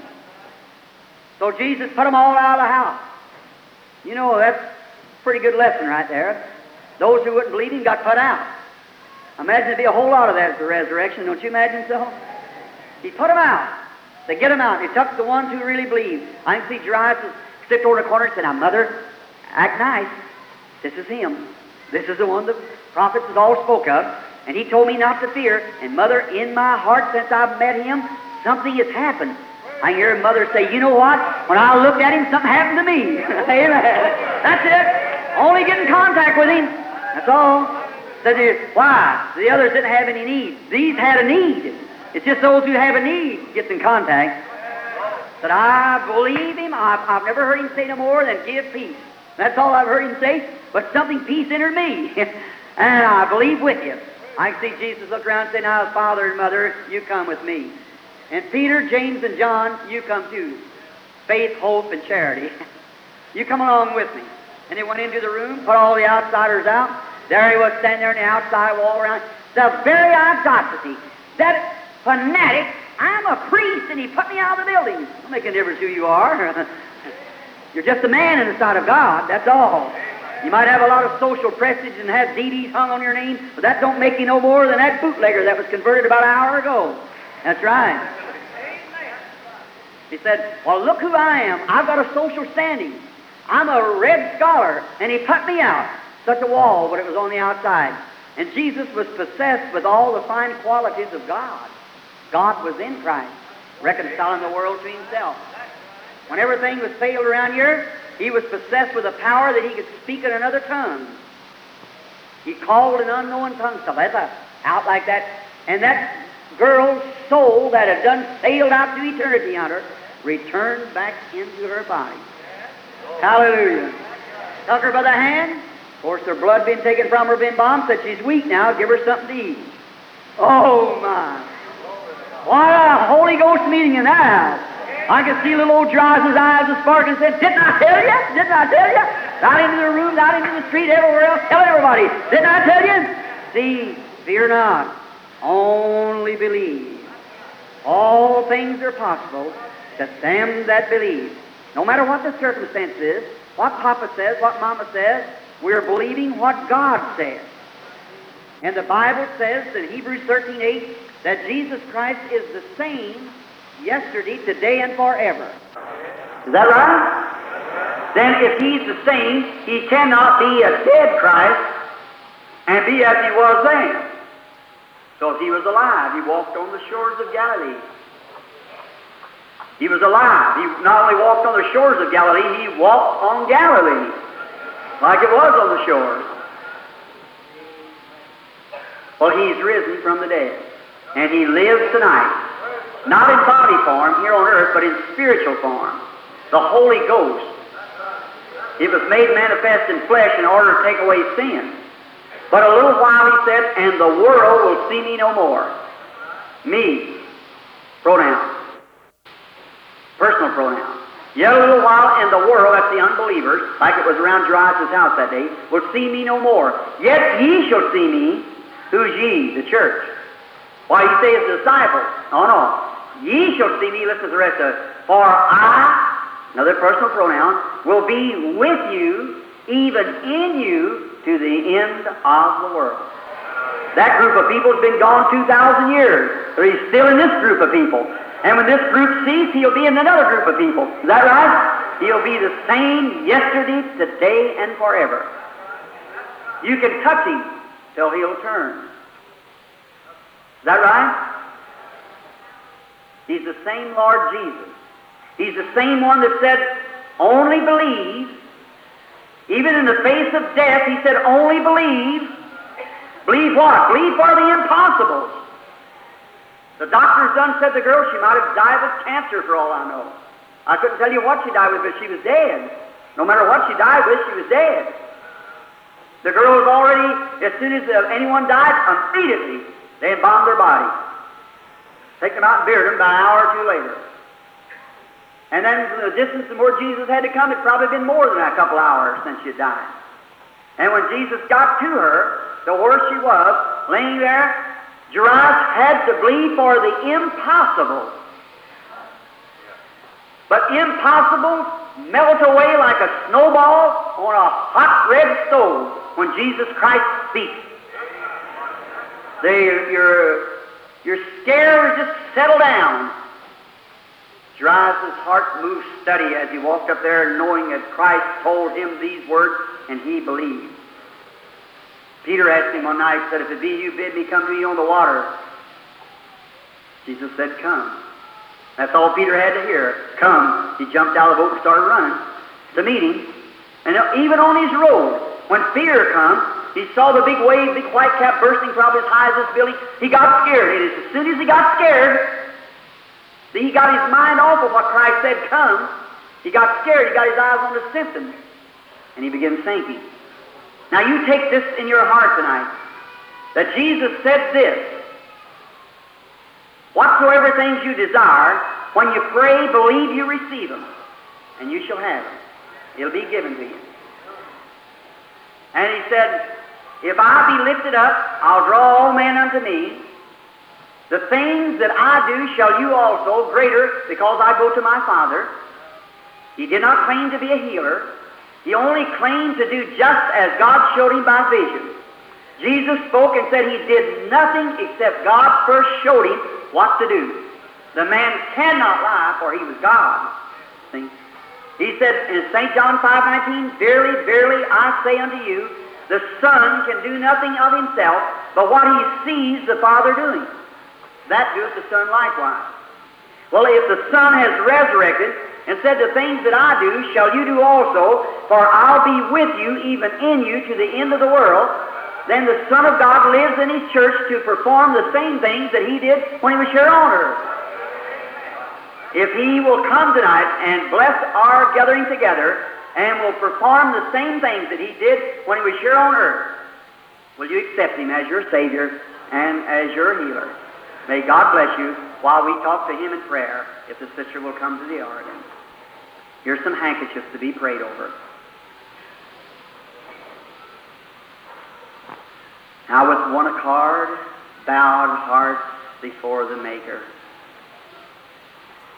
So Jesus put them all out of the house. You know, that's a pretty good lesson right there. Those who wouldn't believe him got put out. Imagine there'd be a whole lot of that at the resurrection, don't you imagine so? He put them out. They get them out. He took the ones who really believed. I can see Jairus sit over the corner and said, now, Mother, act nice. This is him. This is the one the prophets has all spoke of. And he told me not to fear. And Mother, in my heart, since I've met him, something has happened. I hear Mother say, you know what? When I looked at him, something happened to me. Amen. That's it. Only get in contact with him. That's all. Said, why? The others didn't have any need. These had a need. It's just those who have a need gets in contact. Said, I believe him. I've, I've never heard him say no more than give peace. That's all I've heard him say. But something peace entered me. And I believe with you. I can see Jesus look around and say, now, Father and Mother, you come with me. And Peter, James, and John, you come too. Faith, hope, and charity. You come along with me. And they went into the room, put all the outsiders out. There he was standing there in the outside wall around. The very audacity, that fanatic, I'm a priest, and he put me out of the building. Don't make a difference who you are. You're just a man in the sight of God, that's all. You might have a lot of social prestige and have D Ds hung on your name, but that don't make you no more than that bootlegger that was converted about an hour ago. That's right. He said, well, look who I am. I've got a social standing. I'm a Red Scholar. And he put me out. Such a wall, but it was on the outside. And Jesus was possessed with all the fine qualities of God. God was in Christ, reconciling the world to himself. When everything was failed around here, he was possessed with a power that he could speak in another tongue. He called an unknown tongue, so that's a, out like that. And that girl's soul that had done sailed out to eternity on her returned back into her body. Hallelujah. Took her by the hand. Of course, her blood been taken from her, been bombed, said she's weak now, give her something to eat. Oh, my. What a Holy Ghost meeting in that house. I could see little old Jairus' eyes was sparkling and said, didn't I tell you? Didn't I tell you? Out into the room, out into the street, everywhere else, telling everybody, didn't I tell you? See, fear not, only believe. All things are possible to them that believe. No matter what the circumstance is, what Papa says, what Mama says, We're believing what God says. And the Bible says in Hebrews thirteen eight that Jesus Christ is the same yesterday, today, and forever. Is that right? Then if He's the same, He cannot be a dead Christ and be as He was then. So if He was alive, He walked on the shores of Galilee. He was alive. He not only walked on the shores of Galilee, He walked on Galilee, like it was on the shores. Well, He's risen from the dead, and He lives tonight. Not in body form here on earth, but in spiritual form. The Holy Ghost. It was made manifest in flesh in order to take away sin. But a little while, He said, and the world will see me no more. Me. Pronoun. Personal pronoun. Yet a little while, and the world, that's the unbelievers, like it was around Jairus' house that day, will see me no more. Yet ye shall see me. Who's ye? The church. Why, He says the disciples. Oh, no. Ye shall see me, listen to the rest of it. For I, another personal pronoun, will be with you, even in you, to the end of the world. That group of people has been gone two thousand years. So He's still in this group of people. And when this group ceases, He'll be in another group of people. Is that right? He'll be the same yesterday, today, and forever. You can touch Him till He'll turn. Is that right? He's the same Lord Jesus. He's the same one that said, only believe. Even in the face of death, He said, only believe. Believe what? Believe for the impossible. The doctors done said the girl, she might have died with cancer for all I know. I couldn't tell you what she died with, but she was dead. No matter what she died with, she was dead. The girl was already, as soon as anyone died, immediately they embalmed their body. Take them out and buried them about an hour or two later. And then from the distance from where Jesus had to come, it'd probably been more than a couple hours since she died. And when Jesus got to her, to where she was, laying there, Jairus had to believe for the impossible. But impossible melt away like a snowball on a hot red stove when Jesus Christ speaks. They, your, your scares just settle down. Jairus' heart moved steady as he walked up there, knowing that Christ told him these words, and he believed. Peter asked Him one night, said, if it be you, bid me come to you on the water. Jesus said, come. That's all Peter had to hear. Come. He jumped out of the boat and started running to meet Him. And even on his road, when fear comes, he saw the big wave, big white cap bursting probably as high as this building. He got scared. And as soon as he got scared, he got his mind off of what Christ said, come. He got scared. He got his eyes on the symptoms. And he began sinking. Now you take this in your heart tonight, that Jesus said this, whatsoever things you desire, when you pray, believe you receive them, and you shall have them. It'll be given to you. And He said, if I be lifted up, I'll draw all men unto me. The things that I do shall you also, greater, because I go to my Father. He did not claim to be a healer. He only claimed to do just as God showed Him by vision. Jesus spoke and said He did nothing except God first showed Him what to do. The man cannot lie, for He was God. See? He said in Saint John five nineteen, verily, verily, I say unto you, the Son can do nothing of Himself, but what He sees the Father doing. That doeth the Son likewise. Well, if the Son has resurrected and said, the things that I do shall you do also, for I'll be with you, even in you, to the end of the world, then the Son of God lives in His church to perform the same things that He did when He was here on earth. If He will come tonight and bless our gathering together and will perform the same things that He did when He was here on earth, will you accept Him as your Savior and as your healer? May God bless you while we talk to Him in prayer, if the sister will come to the organ. Here's some handkerchiefs to be prayed over. Now with one accord, bowed hearts before the Maker.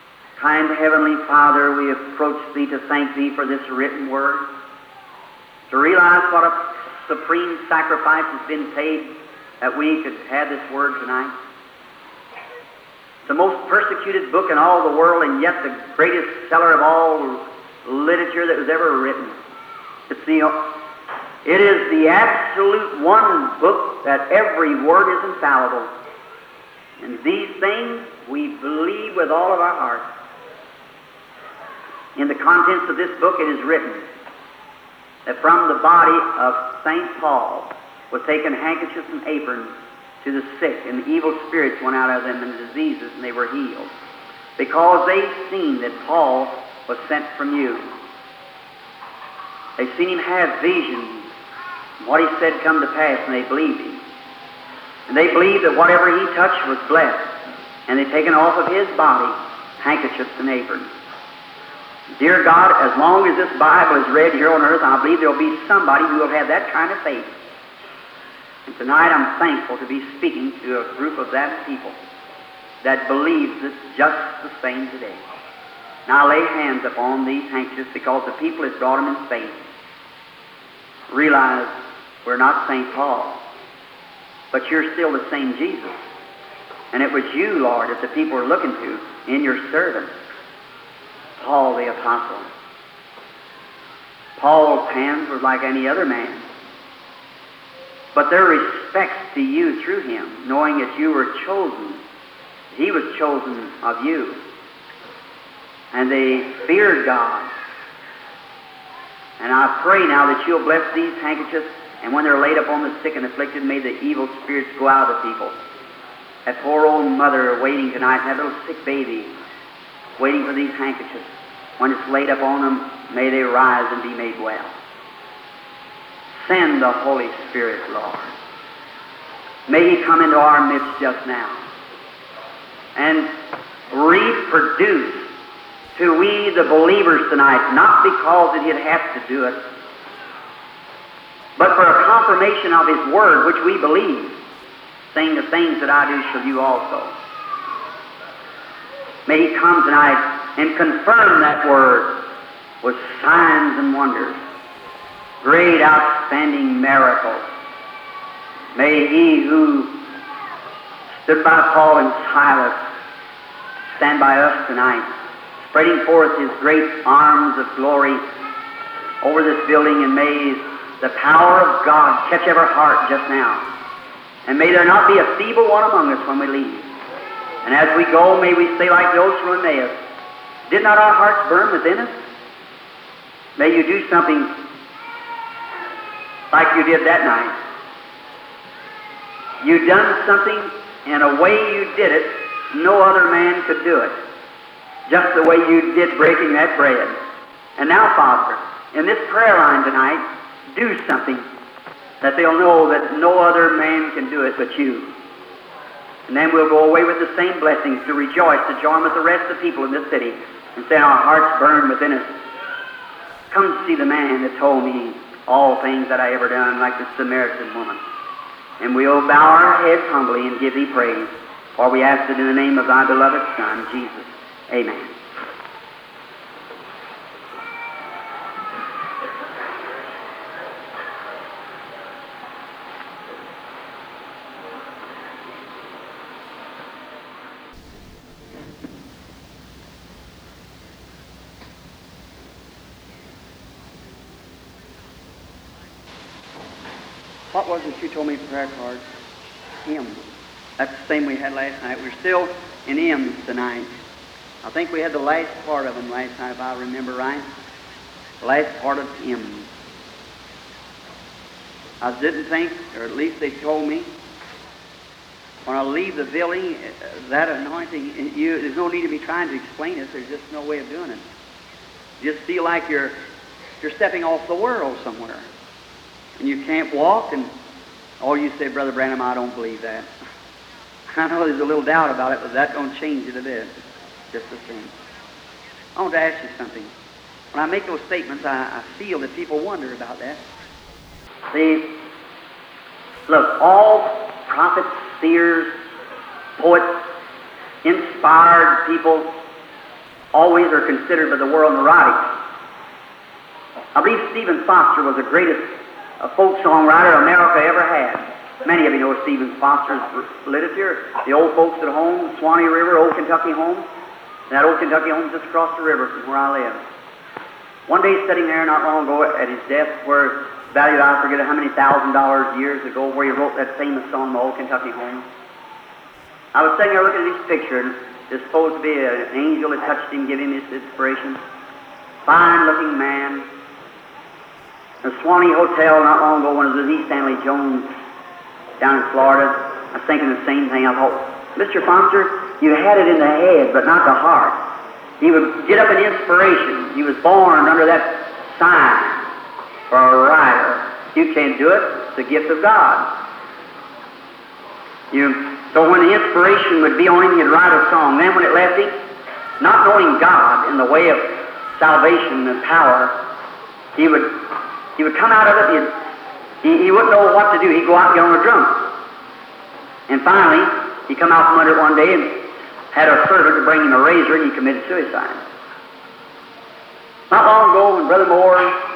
Kind Heavenly Father, we approach Thee to thank Thee for this written word. to realize what a supreme sacrifice has been paid that we could have this Word tonight. It's the most persecuted book in all the world, and yet the greatest seller of all literature that was ever written. It's the, it is the absolute one book that every word is infallible. And these things we believe with all of our hearts. In the contents of this book it is written that from the body of Saint Paul was taken handkerchiefs and aprons to the sick, and the evil spirits went out of them, and the diseases, and they were healed. Because they've seen that Paul was sent from you. They've seen him have visions, what he said come to pass, and they believed him. And they believed that whatever he touched was blessed, and they've taken off of his body handkerchiefs and aprons. Dear God, as long as this Bible is read here on earth, I believe there will be somebody who will have that kind of faith. And tonight I'm thankful to be speaking to a group of that people that believes it just the same today. Now lay hands upon these handkerchiefs because the people has brought them in faith. Realize we're not Saint Paul, but you're still the same Jesus. And it was you, Lord, that the people are looking to in your servant, Paul the Apostle. Paul's hands were like any other man, but their respects to you through him, knowing that you were chosen, he was chosen of you. And they feared God. And I pray now that you'll bless these handkerchiefs, and when they're laid upon the sick and afflicted, may the evil spirits go out of the people. That poor old mother waiting tonight, and that little sick baby waiting for these handkerchiefs. When it's laid upon them, may they rise and be made well. Send the Holy Spirit, Lord. May He come into our midst just now and reproduce to we the believers tonight, not because that He'd have to do it, but for a confirmation of His Word, which we believe, saying the things that I do shall you also. May He come tonight and confirm that Word with signs and wonders, great outstanding miracles. May He who stood by Paul and Silas stand by us tonight, spreading forth His great arms of glory over this building, and may the power of God catch every heart just now. And may there not be a feeble one among us when we leave. And as we go, may we say like those from Emmaus, did not our hearts burn within us? May you do something like you did that night. You done something in a way you did it, no other man could do it. Just the way you did breaking that bread. And now, Father, in this prayer line tonight, do something that they'll know that no other man can do it but you. And then we'll go away with the same blessings to rejoice, to join with the rest of the people in this city and say our hearts burn within us. Come see the man that told me all things that I ever done, like the Samaritan woman. And we'll bow our heads humbly and give Thee praise, for we ask it in the name of Thy beloved Son, Jesus. Amen. What was it you told me prayer card? Hymns. That's the same we had last night. We're still in hymns tonight. I think we had the last part of them last night, if I remember right. The last part of hymns. I didn't think, or at least they told me, when I leave the building, that anointing, you, there's no need to be trying to explain it. There's just no way of doing it. You just feel like you're, you're stepping off the world somewhere. And you can't walk, and oh, you say, Brother Branham, I don't believe that. I know there's a little doubt about it, but that don't change it a bit. Just the same. I want to ask you something. When I make those statements, I, I feel that people wonder about that. See, look, all prophets, seers, poets, inspired people always are considered by the world neurotic. I believe Stephen Foster was the greatest uh, folk songwriter America ever had. Many of you know Stephen Foster's literature. The old folks at home, Swanee River, Old Kentucky Home. That Old Kentucky Home just across the river from where I live. One day, sitting there not long ago at his desk, where valued, I forget how many thousand dollars years ago, where he wrote that famous song, The Old Kentucky Home. I was sitting there looking at his picture, and it's supposed to be an angel that touched him, giving him this inspiration. Fine-looking man. The Swanee Hotel not long ago, when it was with E. Stanley Jones down in Florida, I was thinking the same thing. I thought, Mister Foster, you had it in the head, but not the heart. He would get up an inspiration. He was born under that sign for a writer. You can't do it. It's the gift of God. You, so when the inspiration would be on him, he'd write a song. Then when it left him, not knowing God in the way of salvation and power, he would he would come out of it. He, he wouldn't know what to do. He'd go out and get on a drum. And finally, he come out from under it one day and had a servant to bring him a razor, and he committed suicide. Not long ago, when Brother Moore,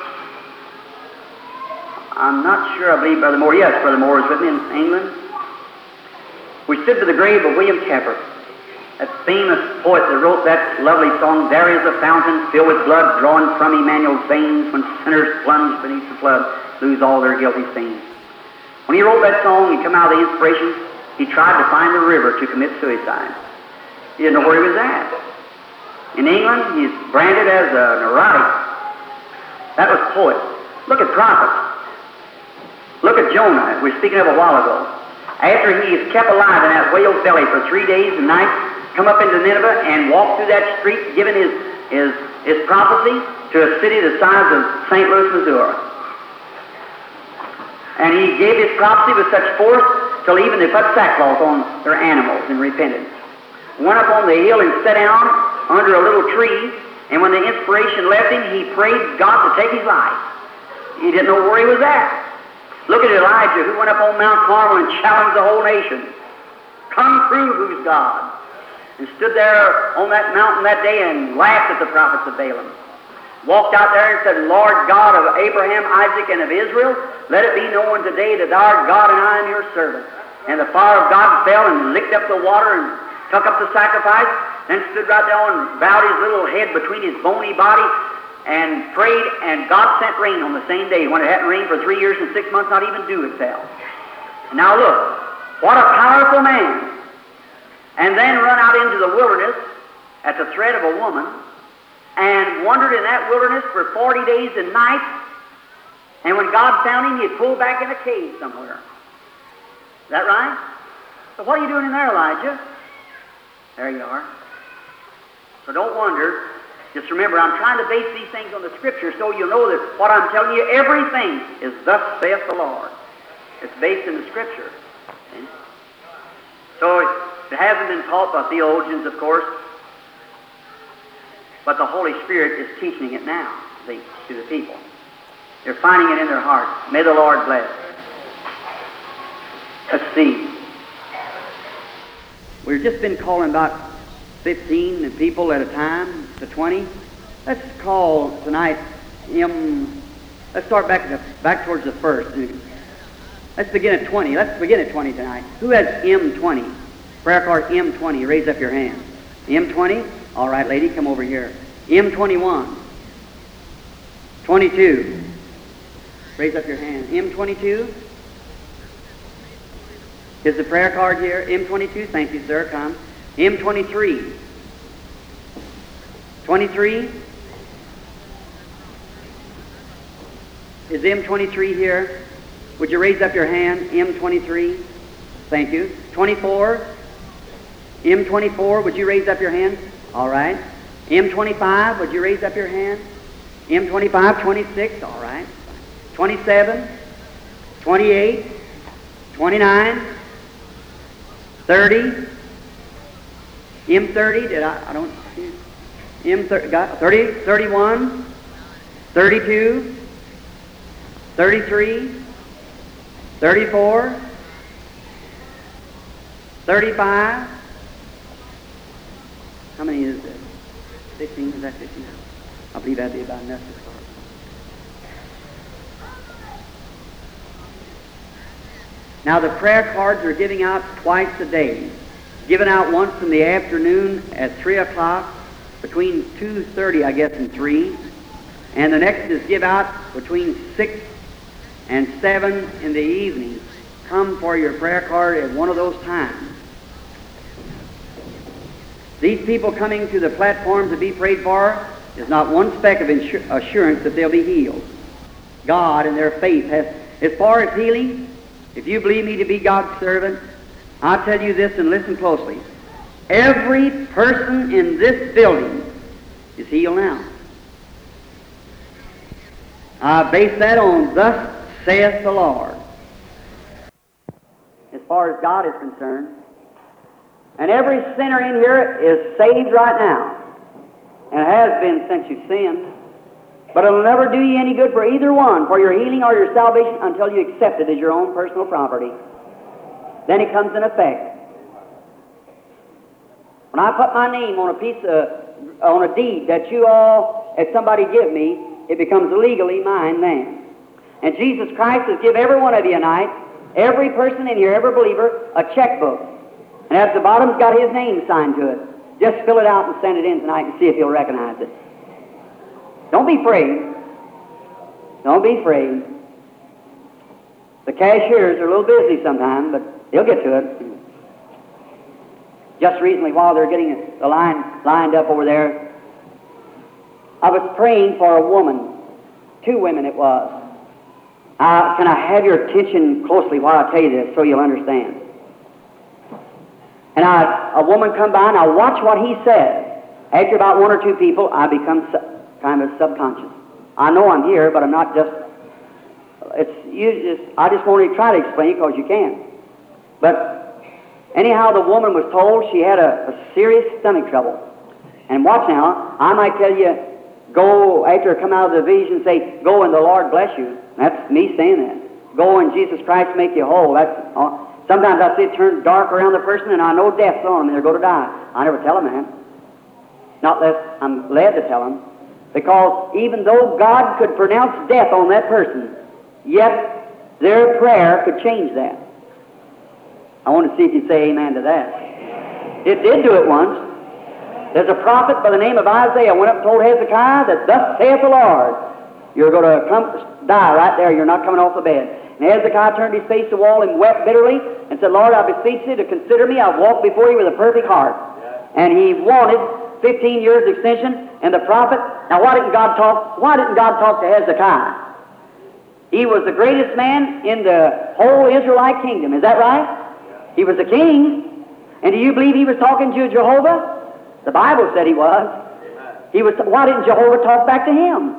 I'm not sure, I believe Brother Moore, yes, Brother Moore was with me in England. We stood by the grave of William Kemper, that famous poet that wrote that lovely song, There is a fountain filled with blood drawn from Emmanuel's veins, when sinners plunge beneath the flood, lose all their guilty stains. When he wrote that song, he come out of the inspiration, he tried to find the river to commit suicide. He didn't know where he was at. In England, he's branded as a neurotic. That was poet. Look at prophets. Look at Jonah, we were speaking of a while ago. After he is kept alive in that whale's belly for three days and nights, come up into Nineveh and walk through that street, giving his, his, his prophecy to a city the size of Saint Louis, Missouri. And he gave his prophecy with such force till even they put sackcloth on their animals and repented. Went up on the hill and sat down under a little tree, and when the inspiration left him, he prayed God to take his life. He didn't know where he was at. Look at Elijah, who went up on Mount Carmel and challenged the whole nation. Come prove who's God. And stood there on that mountain that day and laughed at the prophets of Balaam. Walked out there and said, Lord God of Abraham, Isaac, and of Israel, let it be known today that thou art God and I am your servant. And the fire of God fell and licked up the water and took up the sacrifice, then stood right there and bowed his little head between his bony body and prayed, and God sent rain on the same day. When it hadn't rained for three years and six months, not even dew it fell. Now look, what a powerful man. And then run out into the wilderness at the threat of a woman and wandered in that wilderness for forty days and nights, and when God found him, he'd pull back in a cave somewhere. Is that right? So what are you doing in there, Elijah? There you are. So don't wonder. Just remember, I'm trying to base these things on the Scripture so you'll know that what I'm telling you, everything is thus saith the Lord. It's based in the Scripture. See? So it hasn't been taught by theologians, of course, but the Holy Spirit is teaching it now, see, to the people. They're finding it in their hearts. May the Lord bless. Let's see. We've just been calling about fifteen people at a time to twenty. Let's call tonight M. Let's start back to, back towards the first. Let's begin at twenty. Let's begin at twenty tonight. Who has M twenty? Prayer card M twenty. Raise up your hand. M twenty? All right, lady, come over here. M twenty-one. twenty-two. Raise up your hand. M twenty-two? Is the prayer card here? M twenty-two? Thank you, sir. Come. M twenty-three. twenty-three? Is M twenty-three here? Would you raise up your hand? M twenty-three? Thank you. twenty-four? M twenty-four, would you raise up your hand? All right. M twenty-five, would you raise up your hand? M twenty-five, twenty-six, all right. twenty-seven, twenty-eight, twenty-nine, thirty, M thirty, did I, I don't see, M thirty, got thirty, thirty-one, thirty-two, thirty-three, thirty-four, thirty-five. How many is this? fifteen, is that fifteen? I believe that'd be about enough to start. Now, the prayer cards are giving out twice a day. Given out once in the afternoon at three o'clock, between two thirty, I guess, and three. And the next is give out between six and seven in the evening. Come for your prayer card at one of those times. These people coming to the platform to be prayed for is not one speck of insur- assurance that they'll be healed. God and their faith has, as far as healing, if you believe me to be God's servant, I'll tell you this and listen closely. Every person in this building is healed now. I base that on thus saith the Lord. As far as God is concerned, and every sinner in here is saved right now, and has been since you sinned. But it'll never do you any good for either one, for your healing or your salvation, until you accept it as your own personal property. Then it comes in effect. When I put my name on a piece of, on a deed that you all, if somebody give me, it becomes legally mine then. And Jesus Christ has given every one of you tonight, every person in here, every believer, a checkbook. And at the bottom it's got his name signed to it. Just fill it out and send it in tonight and see if he'll recognize it. Don't be afraid. Don't be afraid. The cashiers are a little busy sometimes, but they'll get to it. Just recently, while they're getting the line lined up over there, I was praying for a woman. Two women it was. Uh, can I have your attention closely while I tell you this so you'll understand? And I, a woman come by and I watch what he says. After about one or two people, I become su- kind of subconscious. I know I'm here, but I'm not just, it's, you just, I just want to try to explain it because you can. But anyhow, the woman was told she had a, a serious stomach trouble. And watch now, I might tell you, go, after I come out of the vision, say, go and the Lord bless you. That's me saying that. Go and Jesus Christ make you whole. That's uh, sometimes I see it turn dark around the person and I know death's on them and they're going to die. I never tell them that. Not unless I'm led to tell them. Because even though God could pronounce death on that person, yet their prayer could change that. I want to see if you say amen to that. It did do it once. There's a prophet by the name of Isaiah went up and told Hezekiah that thus saith the Lord, you're going to come die right there. You're not coming off the bed. And Hezekiah turned his face to the wall and wept bitterly and said, Lord, I beseech thee to consider me. I've walked before you with a perfect heart. And he wanted fifteen years extension. And the prophet, now why didn't God talk? Why didn't God talk to Hezekiah? He was the greatest man in the whole Israelite kingdom. Is that right? He was a king. And do you believe he was talking to Jehovah? The Bible said he was. He was. Why didn't Jehovah talk back to him?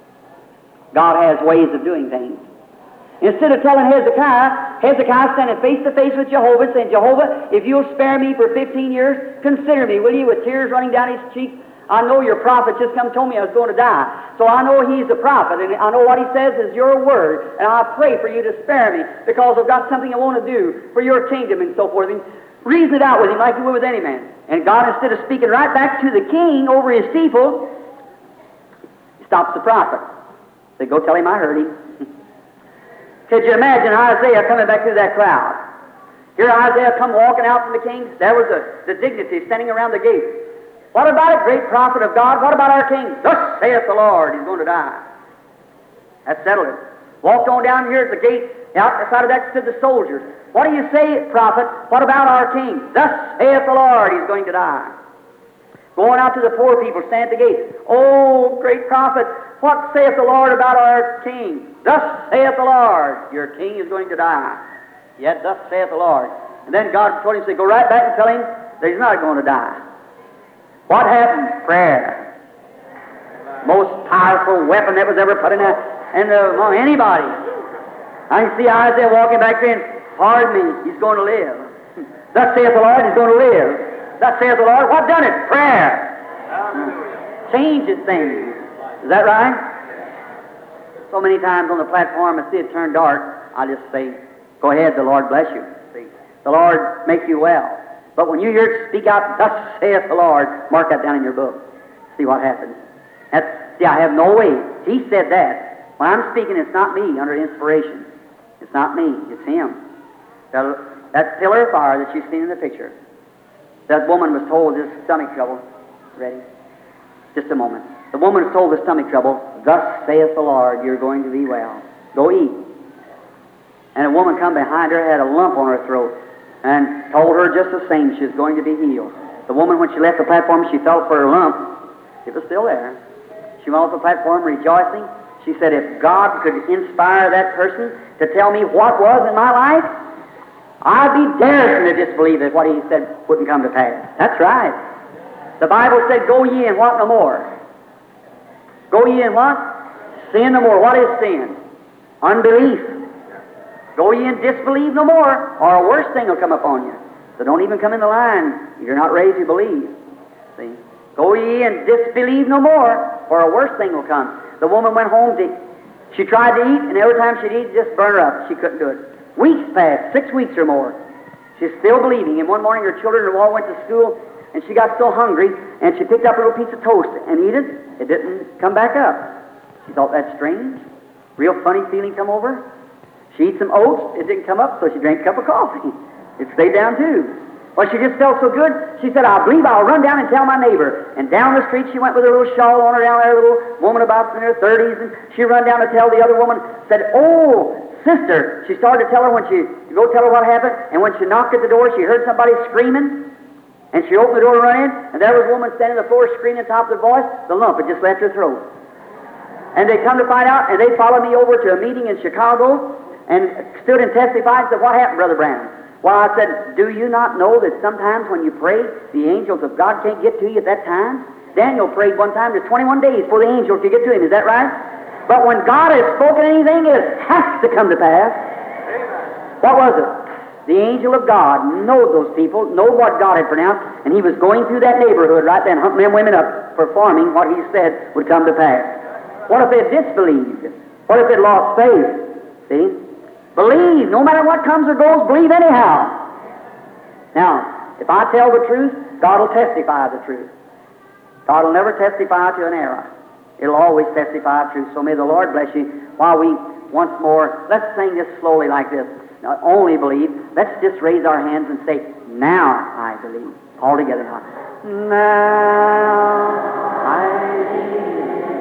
God has ways of doing things. Instead of telling Hezekiah, Hezekiah standing face to face with Jehovah, saying, Jehovah, if you'll spare me for fifteen years, consider me, will you, with tears running down his cheeks. I know your prophet just come told me I was going to die. So I know he's a prophet, and I know what he says is your word, and I pray for you to spare me, because I've got something I want to do for your kingdom and so forth. And reason it out with him like you would with any man. And God, instead of speaking right back to the king over his people, he stops the prophet. Said, go tell him I heard him. Could you imagine Isaiah coming back through that crowd? Here Isaiah come walking out from the king. There was the, the dignity standing around the gate. What about it, great prophet of God? What about our king? Thus saith the Lord, he's going to die. That settled it. Walked on down here at the gate. Outside of that stood the soldiers. What do you say, prophet? What about our king? Thus saith the Lord, he's going to die. Going out to the poor people, stand at the gate. Oh, great prophet, what saith the Lord about our king? Thus saith the Lord, your king is going to die. Yet thus saith the Lord. And then God told him, say, go right back and tell him that he's not going to die. What happened? Prayer. Most powerful weapon that was ever put in, a, in the, among anybody. I can see Isaiah walking back there and, pardon me, he's going to live. Thus saith the Lord, he's going to live. Thus saith the Lord, what done it? Prayer. Changes things. Is that right? So many times on the platform I see it turn dark, I just say, go ahead, the Lord bless you. See, the Lord make you well. But when you hear it speak out, thus saith the Lord, mark that down in your book. See what happens. That's, see, I have no way. He said that. When I'm speaking, it's not me under inspiration. It's not me. It's him. That, that pillar of fire that you've seen in the picture. That woman was told this stomach trouble. Ready? Just a moment. The woman was told with stomach trouble, thus saith the Lord, you're going to be well. Go eat. And a woman come behind her, had a lump on her throat, and told her just the same, she was going to be healed. The woman, when she left the platform, she felt for her lump. It was still there. She went off the platform rejoicing. She said, if God could inspire that person to tell me what was in my life, I'd be daring to disbelieve that what he said wouldn't come to pass. That's right. The Bible said, go ye and what no more? Go ye and what? Sin no more. What is sin? Unbelief. Go ye and disbelieve no more, or a worse thing will come upon you. So don't even come in the line if you're not ready to believe. See? Go ye and disbelieve no more, or a worse thing will come. The woman went home to she tried to eat, and every time she'd eat, it just burned her up. She couldn't do it. Weeks passed, six weeks or more. She's still believing. And one morning her children all went to school, and she got so hungry, and she picked up a little piece of toast and ate it. It didn't come back up. She thought, that's strange. Real funny feeling come over. She ate some oats. It didn't come up, so she drank a cup of coffee. It stayed down, too. Well, she just felt so good, she said, I believe I'll run down and tell my neighbor. And down the street she went with her little shawl on her down there, a little woman about in her thirties, and she run down to tell the other woman, said, oh, sister. She started to tell her when she, to go tell her what happened, and when she knocked at the door, she heard somebody screaming, and she opened the door to run in, and there was a woman standing on the floor screaming at the top of her voice. The lump had just left her throat. And they come to find out, and they followed me over to a meeting in Chicago, and stood and testified and said, what happened, Brother Branham? Well, I said, do you not know that sometimes when you pray, the angels of God can't get to you at that time? Daniel prayed one time to twenty-one days before the angels could get to him. Is that right? But when God has spoken anything, it has to come to pass. What was it? The angel of God knowed those people, knowed what God had pronounced, and he was going through that neighborhood right then, hunting them women up, performing what he said would come to pass. What if they disbelieved? What if they lost faith? See? Believe. No matter what comes or goes, believe anyhow. Now, if I tell the truth, God will testify the truth. God will never testify to an error. It'll always testify the truth. So may the Lord bless you. While we, once more, let's sing this slowly like this. Not only believe, let's just raise our hands and say, now I believe. All together now. Now I believe.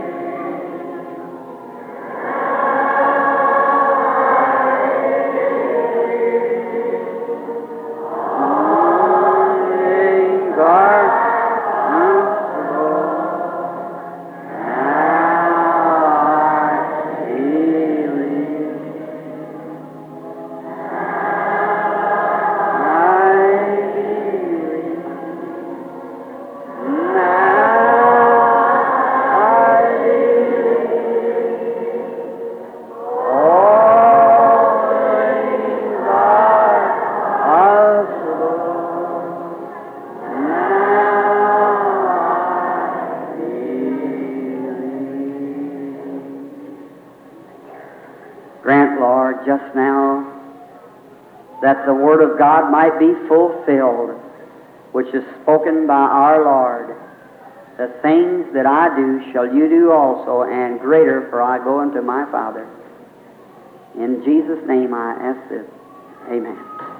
Just now, that the Word of God might be fulfilled, which is spoken by our Lord. The things that I do shall you do also, and greater, for I go unto my Father. In Jesus' name I ask this. Amen.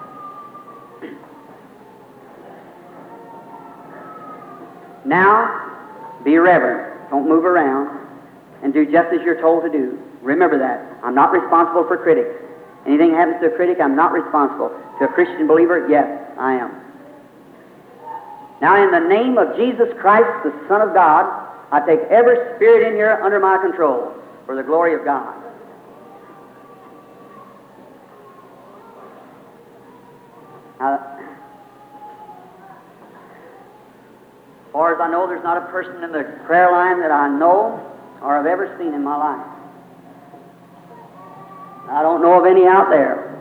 Now, be reverent. Don't move around, and do just as you're told to do. Remember that. I'm not responsible for critics. Anything happens to a critic, I'm not responsible. To a Christian believer, yes, I am. Now, in the name of Jesus Christ, the Son of God, I take every spirit in here under my control for the glory of God. Now, as far as I know, there's not a person in the prayer line that I know or have ever seen in my life. I don't know of any out there,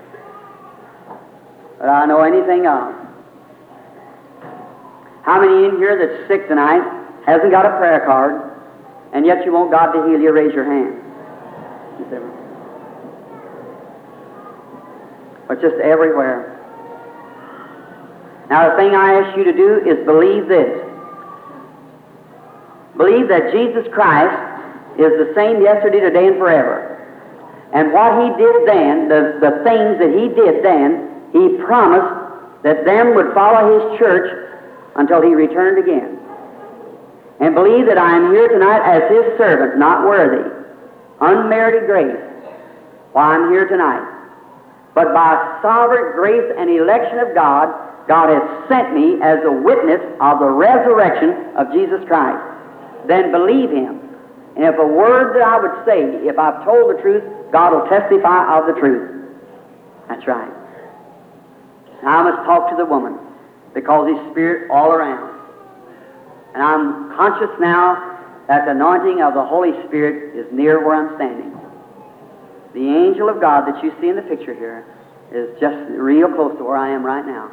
but I know anything of. How many in here that's sick tonight, hasn't got a prayer card, and yet you want God to heal you? Raise your hand. But just everywhere. Now, the thing I ask you to do is believe this. Believe that Jesus Christ is the same yesterday, today, and forever. And what he did then, the, the things that he did then, he promised that them would follow his church until he returned again. And believe that I am here tonight as his servant, not worthy, unmerited grace, while I'm here tonight. But by sovereign grace and election of God, God has sent me as a witness of the resurrection of Jesus Christ. Then believe him. And if a word that I would say, if I've told the truth, God will testify of the truth. That's right. Now I must talk to the woman, because his spirit all around. And I'm conscious now that the anointing of the Holy Spirit is near where I'm standing. The angel of God that you see in the picture here is just real close to where I am right now.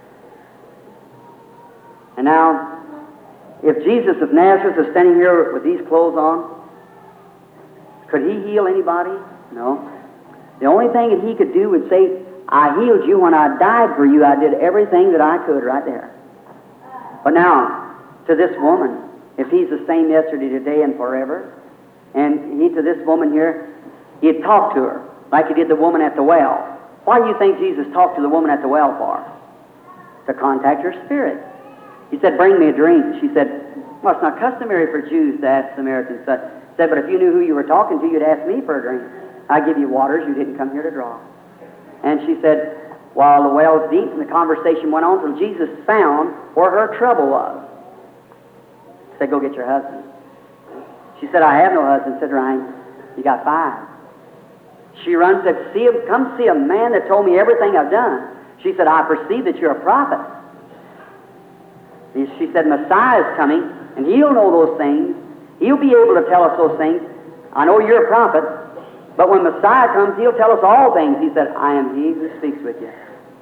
And now, if Jesus of Nazareth was standing here with these clothes on, could he heal anybody? No. The only thing that he could do would say, I healed you when I died for you. I did everything that I could right there. But now, to this woman, if he's the same yesterday, today, and forever, and he to this woman here, he'd talk to her like he did the woman at the well. Why do you think Jesus talked to the woman at the well for? To contact her spirit. He said, bring me a drink. She said, well, it's not customary for Jews to ask Samaritans. He said, but if you knew who you were talking to, you'd ask me for a drink. I give you waters you didn't come here to draw. And she said, while the well was deep, and the conversation went on till Jesus found where her trouble was. He said, go get your husband. She said, I have no husband. Said Ryan, you got five. She runs and said, see him, come see a man that told me everything I've done. She said, I perceive that you're a prophet. She said, Messiah is coming, and he'll know those things. He'll be able to tell us those things. I know you're a prophet, but when Messiah comes, he'll tell us all things. He said, I am he who speaks with you.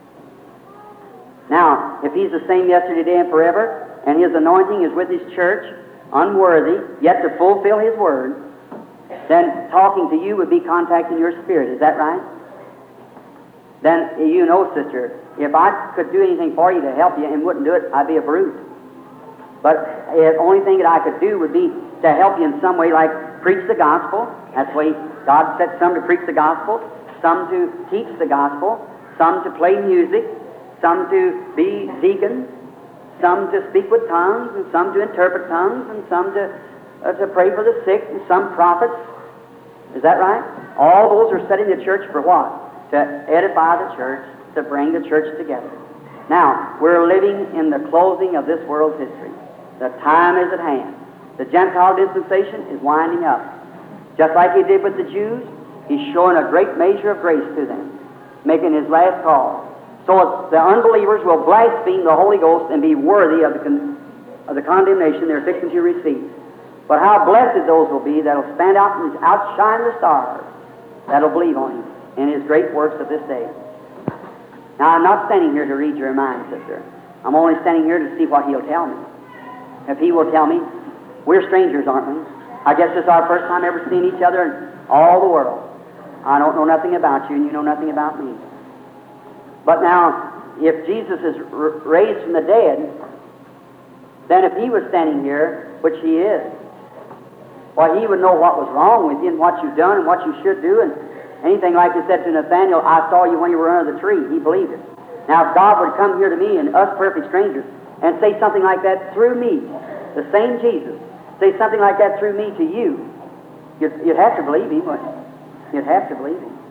Now, if he's the same yesterday, today, and forever, and his anointing is with his church, unworthy, yet to fulfill his word, then talking to you would be contacting your spirit. Is that right? Then you know, sister, if I could do anything for you to help you and wouldn't do it, I'd be a brute. But the only thing that I could do would be to help you in some way, like preach the gospel. That's why God set some to preach the gospel, some to teach the gospel, some to play music, some to be deacons, some to speak with tongues, and some to interpret tongues, and some to uh, to pray for the sick, and some prophets. Is that right? All those are set in the church for what? To edify the church, to bring the church together. Now, we're living in the closing of this world's history. The time is at hand. The Gentile dispensation is winding up. Just like he did with the Jews, he's showing a great measure of grace to them, making his last call. So the unbelievers will blaspheme the Holy Ghost and be worthy of the, con- of the condemnation they're fixing to receive. But how blessed those will be that'll stand out and outshine the stars, that'll believe on him and his great works of this day. Now, I'm not standing here to read your mind, sister. I'm only standing here to see what he'll tell me. If he will tell me, we're strangers, aren't we? I guess it's our first time ever seeing each other in all the world. I don't know nothing about you, and you know nothing about me. But now, if Jesus is r- raised from the dead, then if he was standing here, which he is, why, he would know what was wrong with you and what you've done and what you should do, and anything like he said to Nathaniel, I saw you when you were under the tree. He believed it. Now, if God would come here to me and us perfect strangers and say something like that through me, the same Jesus, say something like that through me to you, you'd, you'd have to believe him, wouldn't you? You'd have to believe him.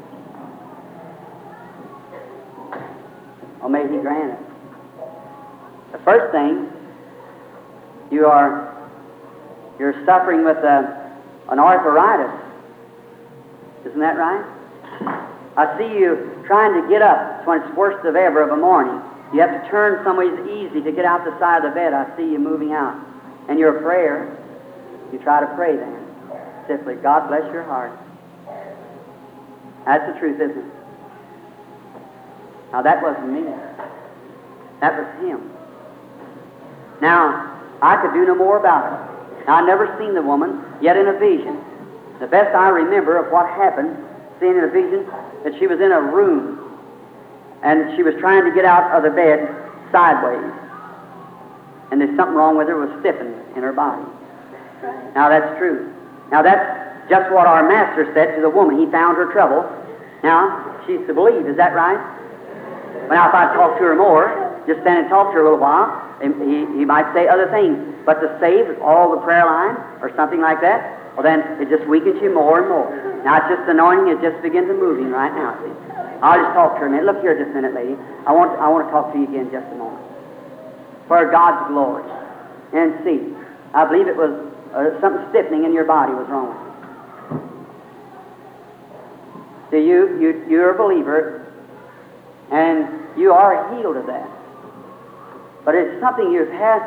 Or may he grant it. The first thing, you are you're suffering with a, an arthritis. Isn't that right? I see you trying to get up. It's when it's worst of ever of a morning. You have to turn some ways easy to get out the side of the bed. I see you moving out. And your prayer, you try to pray then. Simply, God bless your heart. That's the truth, isn't it? Now, that wasn't me. That was him. Now, I could do no more about it. Now, I've never seen the woman, yet in a vision. The best I remember of what happened, seeing in a vision, that she was in a room, and she was trying to get out of the bed sideways. And there's something wrong with her, it was stiffened in her body. Now, that's true. Now, that's just what our Master said to the woman. He found her trouble. Now, she's to believe. Is that right? Well, now, if I talk to her more, just stand and talk to her a little while, and he, he might say other things. But to save all the prayer line or something like that, well, then it just weakens you more and more. Now, it's just anointing. It just begins to moving right now. See? I'll just talk to her a minute. Look here just a minute, lady. I want, I want to talk to you again just a moment. For God's glory. And see, I believe it was uh, something stiffening in your body was wrong with you. So you, you, you're a believer, and you are healed of that. But it's something you've had.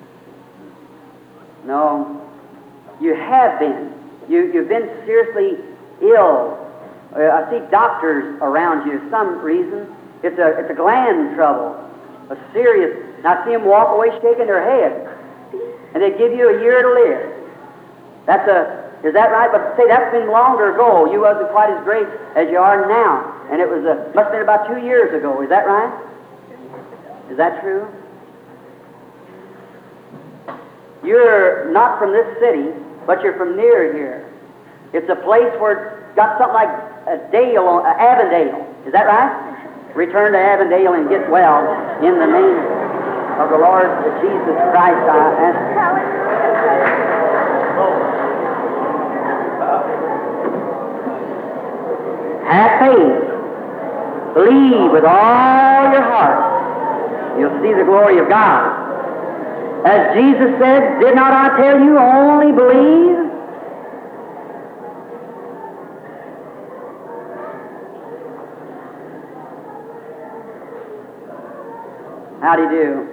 No, you have been. You, you've been seriously ill. Uh, I see doctors around you for some reason. It's a, it's a gland trouble, a serious. And I see them walk away shaking their head, and they give you a year to live. That's a. Is that right? But say that's been longer ago. You wasn't quite as great as you are now, and it was a, must have been about two years ago. Is that right? Is that true? You're not from this city, but you're from near here. It's a place where it's got something like a Dale, uh, Avondale. Is that right? Return to Avondale and get well in the name of the Lord Jesus Christ. I ask. Have faith. Believe with all your heart. You'll see the glory of God. As Jesus said, did not I tell you, only believe? How do you do?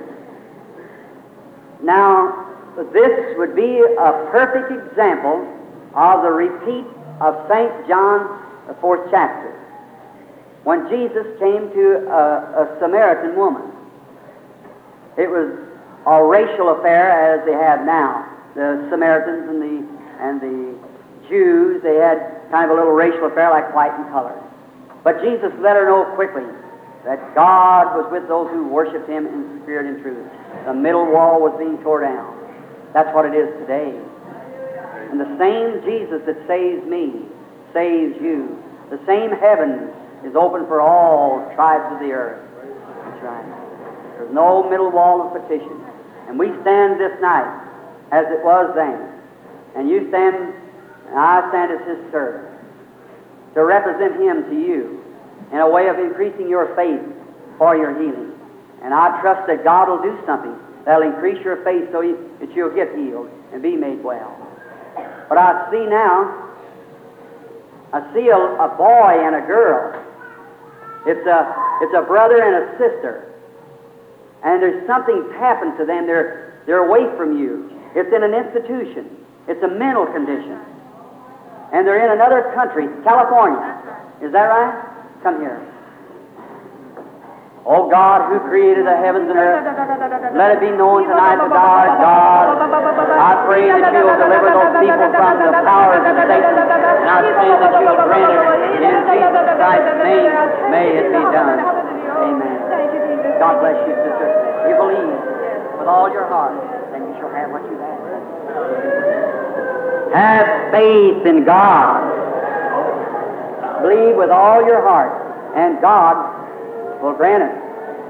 Now, this would be a perfect example of the repeat of Saint John, the fourth chapter, when Jesus came to a, a Samaritan woman. It was a racial affair as they have now. The Samaritans and the and the Jews, they had kind of a little racial affair like white and colored. But Jesus let her know quickly that God was with those who worshiped Him in spirit and truth. The middle wall was being torn down. That's what it is today. And the same Jesus that saves me saves you. The same heaven is open for all tribes of the earth. That's right. There's no middle wall of petition. And we stand this night as it was then. And you stand, and I stand as His servant, to represent Him to you in a way of increasing your faith for your healing. And I trust that God will do something that'll increase your faith so you, that you'll get healed and be made well. But I see now, I see a, a boy and a girl. It's a, it's a brother and a sister. And there's something's happened to them. They're, they're away from you. It's in an institution. It's a mental condition. And they're in another country, California. Is that right? Come here. Oh God, who created the heavens and earth, let it be known tonight that Thou art God. I pray that You will deliver those people from the powers of Satan. And I pray that You will grant it in Jesus Christ's name. May it be done. Amen. God bless you, sister. You believe with all your heart, then you shall have what you have. Have faith in God. Believe with all your heart, and God will grant it.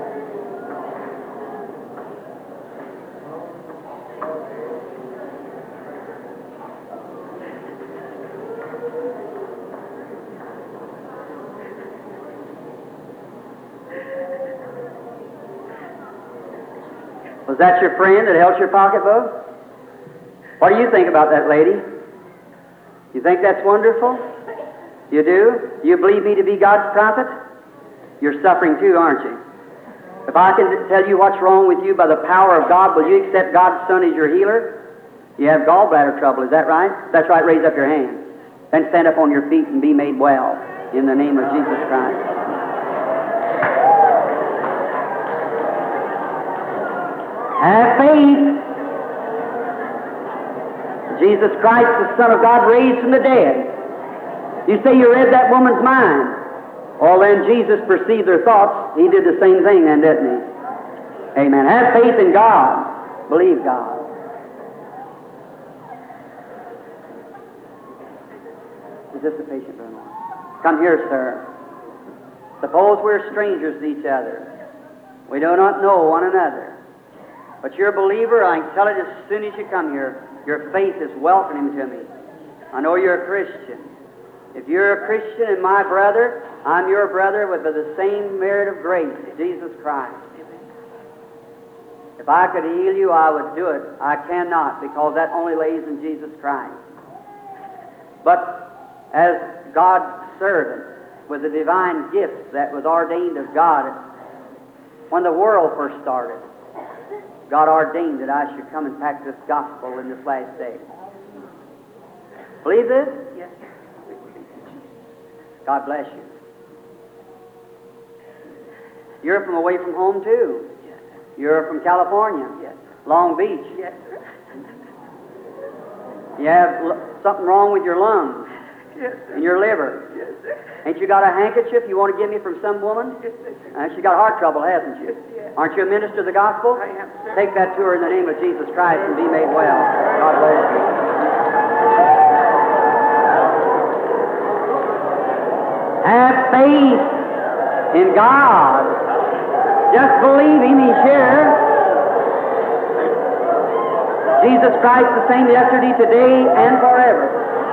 Was that your friend that held your pocketbook? What do you think about that lady? You think that's wonderful? You do? You believe me to be God's prophet? You're suffering too, aren't you? If I can tell you what's wrong with you by the power of God, will you accept God's Son as your healer? You have gallbladder trouble, is that right? That's right, raise up your hand. Then stand up on your feet and be made well in the name of Jesus Christ. Have faith. Jesus Christ, the Son of God, raised from the dead. You say you read that woman's mind. Well, then Jesus perceived their thoughts. He did the same thing then, didn't He? Amen. Have faith in God. Believe God. Is this the patient, Brother Moore? Come here, sir. Suppose we're strangers to each other. We do not know one another. But you're a believer, I can tell it as soon as you come here. Your faith is welcoming to me. I know you're a Christian. If you're a Christian and my brother, I'm your brother with the same merit of grace, Jesus Christ. If I could heal you, I would do it. I cannot, because that only lays in Jesus Christ. But as God's servant, with the divine gift that was ordained of God, when the world first started, God ordained that I should come and practice this gospel in this last day. Believe this? Yes. God bless you. You're from away from home, too. Yes. You're from California. Yes. Long Beach. Yes, sir. You have l- something wrong with your lungs. Yes, sir. And your liver. Yes, sir. Ain't you got a handkerchief you want to give me from some woman? Yes, sir. Uh, she got heart trouble, hasn't she? Yes. Aren't you a minister of the gospel? I am, sir. Take that to her in the name of Jesus Christ and be made well. God bless you. Have faith in God. Just believe Him, He's here. Jesus Christ the same yesterday, today, and forever.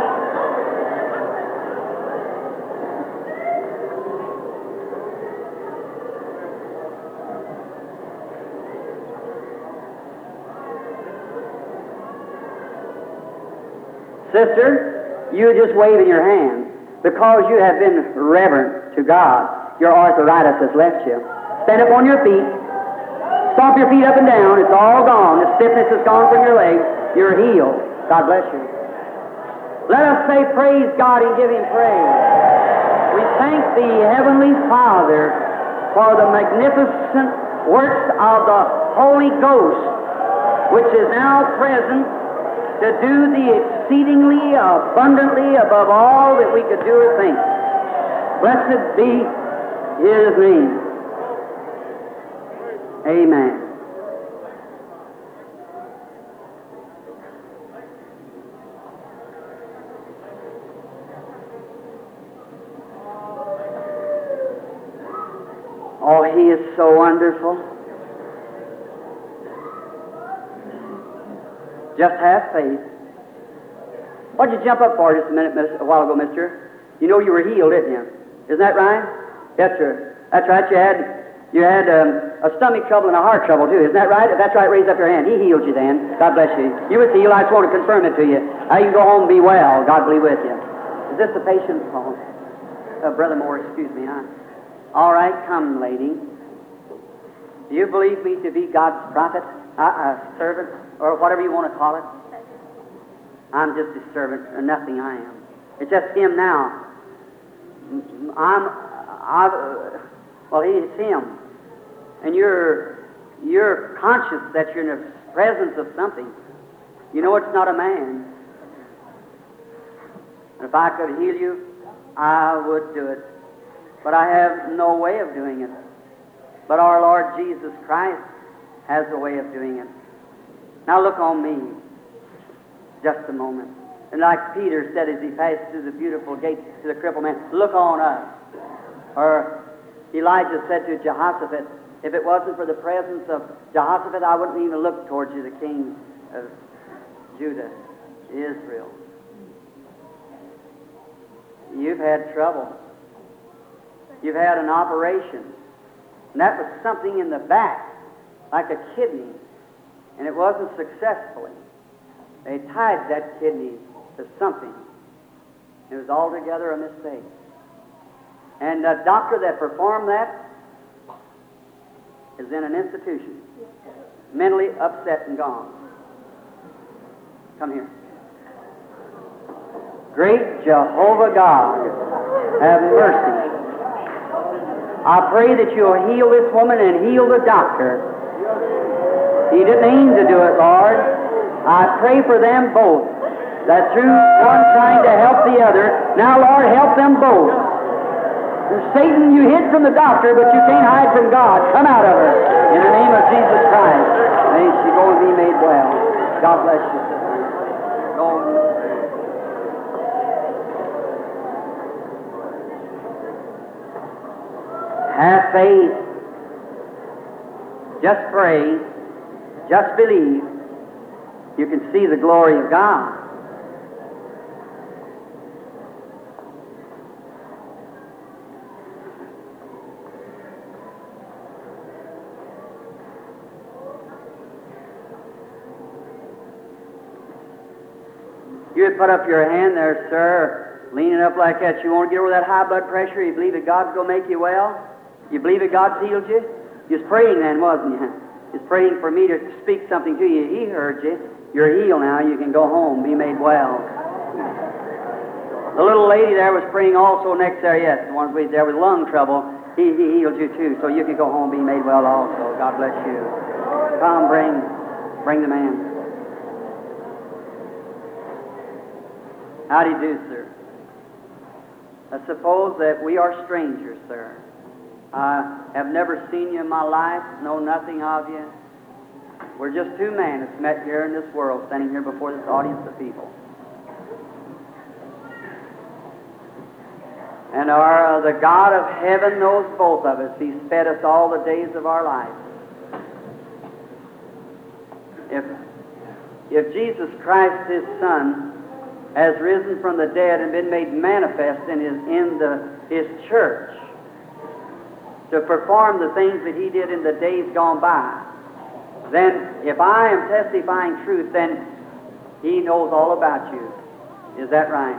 Sister, you just waving your hand because you have been reverent to God. Your arthritis has left you. Stand up on your feet. Stomp your feet up and down. It's all gone. The stiffness is gone from your legs. You're healed. God bless you. Let us say praise God and give Him praise. We thank the Heavenly Father for the magnificent works of the Holy Ghost, which is now present to do the exceedingly abundantly above all that we could do or think. Blessed be His name. Amen. Oh, He is so wonderful. Just have faith. What did you jump up for just a minute, miss, a while ago, mister? You know you were healed, didn't you? Isn't that right? Yes, sir. That's right. You had you had um, a stomach trouble and a heart trouble, too. Isn't that right? If that's right, raise up your hand. He healed you then. God bless you. You was healed. I just want to confirm it to you. Now you can go home and be well. God be with you. Is this the patient's phone? Uh, Brother Moore, excuse me. Huh? All right, come, lady. Do you believe me to be God's prophet, uh, uh, servant, or whatever you want to call it? I'm just His servant, or nothing I am. It's just Him now. I'm, I've, uh, well, He's Him. And you're, you're conscious that you're in the presence of something. You know it's not a man. If I could heal you, I would do it. But I have no way of doing it. But our Lord Jesus Christ has a way of doing it. Now look on me. Just a moment. And like Peter said as he passed through the beautiful gate to the crippled man, look on us. Or Elijah said to Jehoshaphat, if it wasn't for the presence of Jehoshaphat, I wouldn't even look towards you, the king of Judah, Israel. You've had trouble. You've had an operation. And that was something in the back, like a kidney. And it wasn't successfully. They tied that kidney to something. It was altogether a mistake. And the doctor that performed that is in an institution, mentally upset and gone. Come here. Great Jehovah God, have mercy. I pray that you'll heal this woman and heal the doctor. He didn't aim to do it, Lord. I pray for them both, that through one trying to help the other, now, Lord, help them both. Satan, you hid from the doctor, but you can't hide from God. Come out of her. In the name of Jesus Christ. May she go and be made well. God bless you, sister. Go and Have faith. Just pray. Just believe. You can see the glory of God. You'd put up your hand there, sir, leaning up like that. You want to get over that high blood pressure? You believe that God's going to make you well? You believe that God's healed you? You was praying then, wasn't you? You was praying for me to speak something to you. He heard you. You're healed now. You can go home, be made well. The little lady there was praying also next there, yes. The one who's there with lung trouble, he, he healed you too. So you can go home, be made well also. God bless you. Come, bring, bring the man. How do you do, sir? I suppose that we are strangers, sir. I have never seen you in my life, know nothing of you. We're just two men that's met here in this world, standing here before this audience of people. And our, uh, the God of heaven knows both of us. He's fed us all the days of our life. If, if Jesus Christ, His Son, has risen from the dead and been made manifest in His, in the, His church to perform the things that He did in the days gone by, then if I am testifying truth, then He knows all about you. Is that right?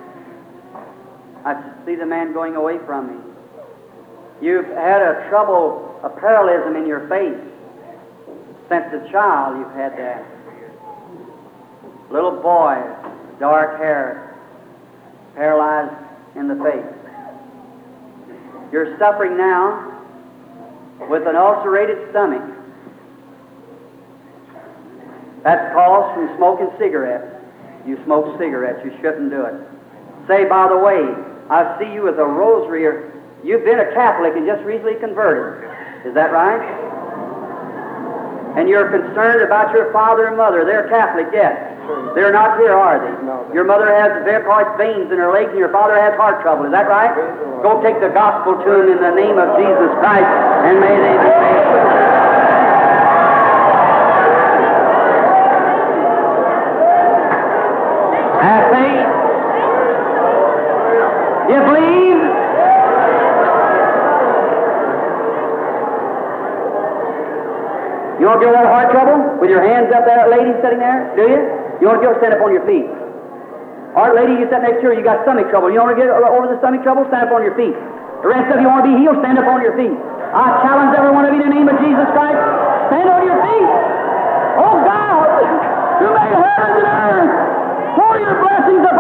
I see the man going away from me. You've had a trouble, a parallelism in your face. Since a child you've had that. Little boy, dark hair, paralyzed in the face. You're suffering now with an ulcerated stomach. That's caused from smoking cigarettes. You smoke cigarettes, you shouldn't do it. Say, by the way, I see you with a rosary, or you've been a Catholic and just recently converted. Is that right? And you're concerned about your father and mother. They're Catholic, yes. They're not here, are they? No. Your mother has varicose veins in her legs, and your father has heart trouble. Is that right? Go take the gospel to them in the name of Jesus Christ, and may they be saved. Have faith. You believe? You want to get over heart trouble with your hands up there, that lady sitting there? Do you? You want to get stand up on your feet? All right, lady, you sit next to her, you got stomach trouble. You want to get over the stomach trouble? Stand up on your feet. The rest of you want to be healed? Stand up on your feet. I challenge every one of you in the name of Jesus Christ. Stand on your feet. Oh God, you made heaven and earth. Pour your blessings upon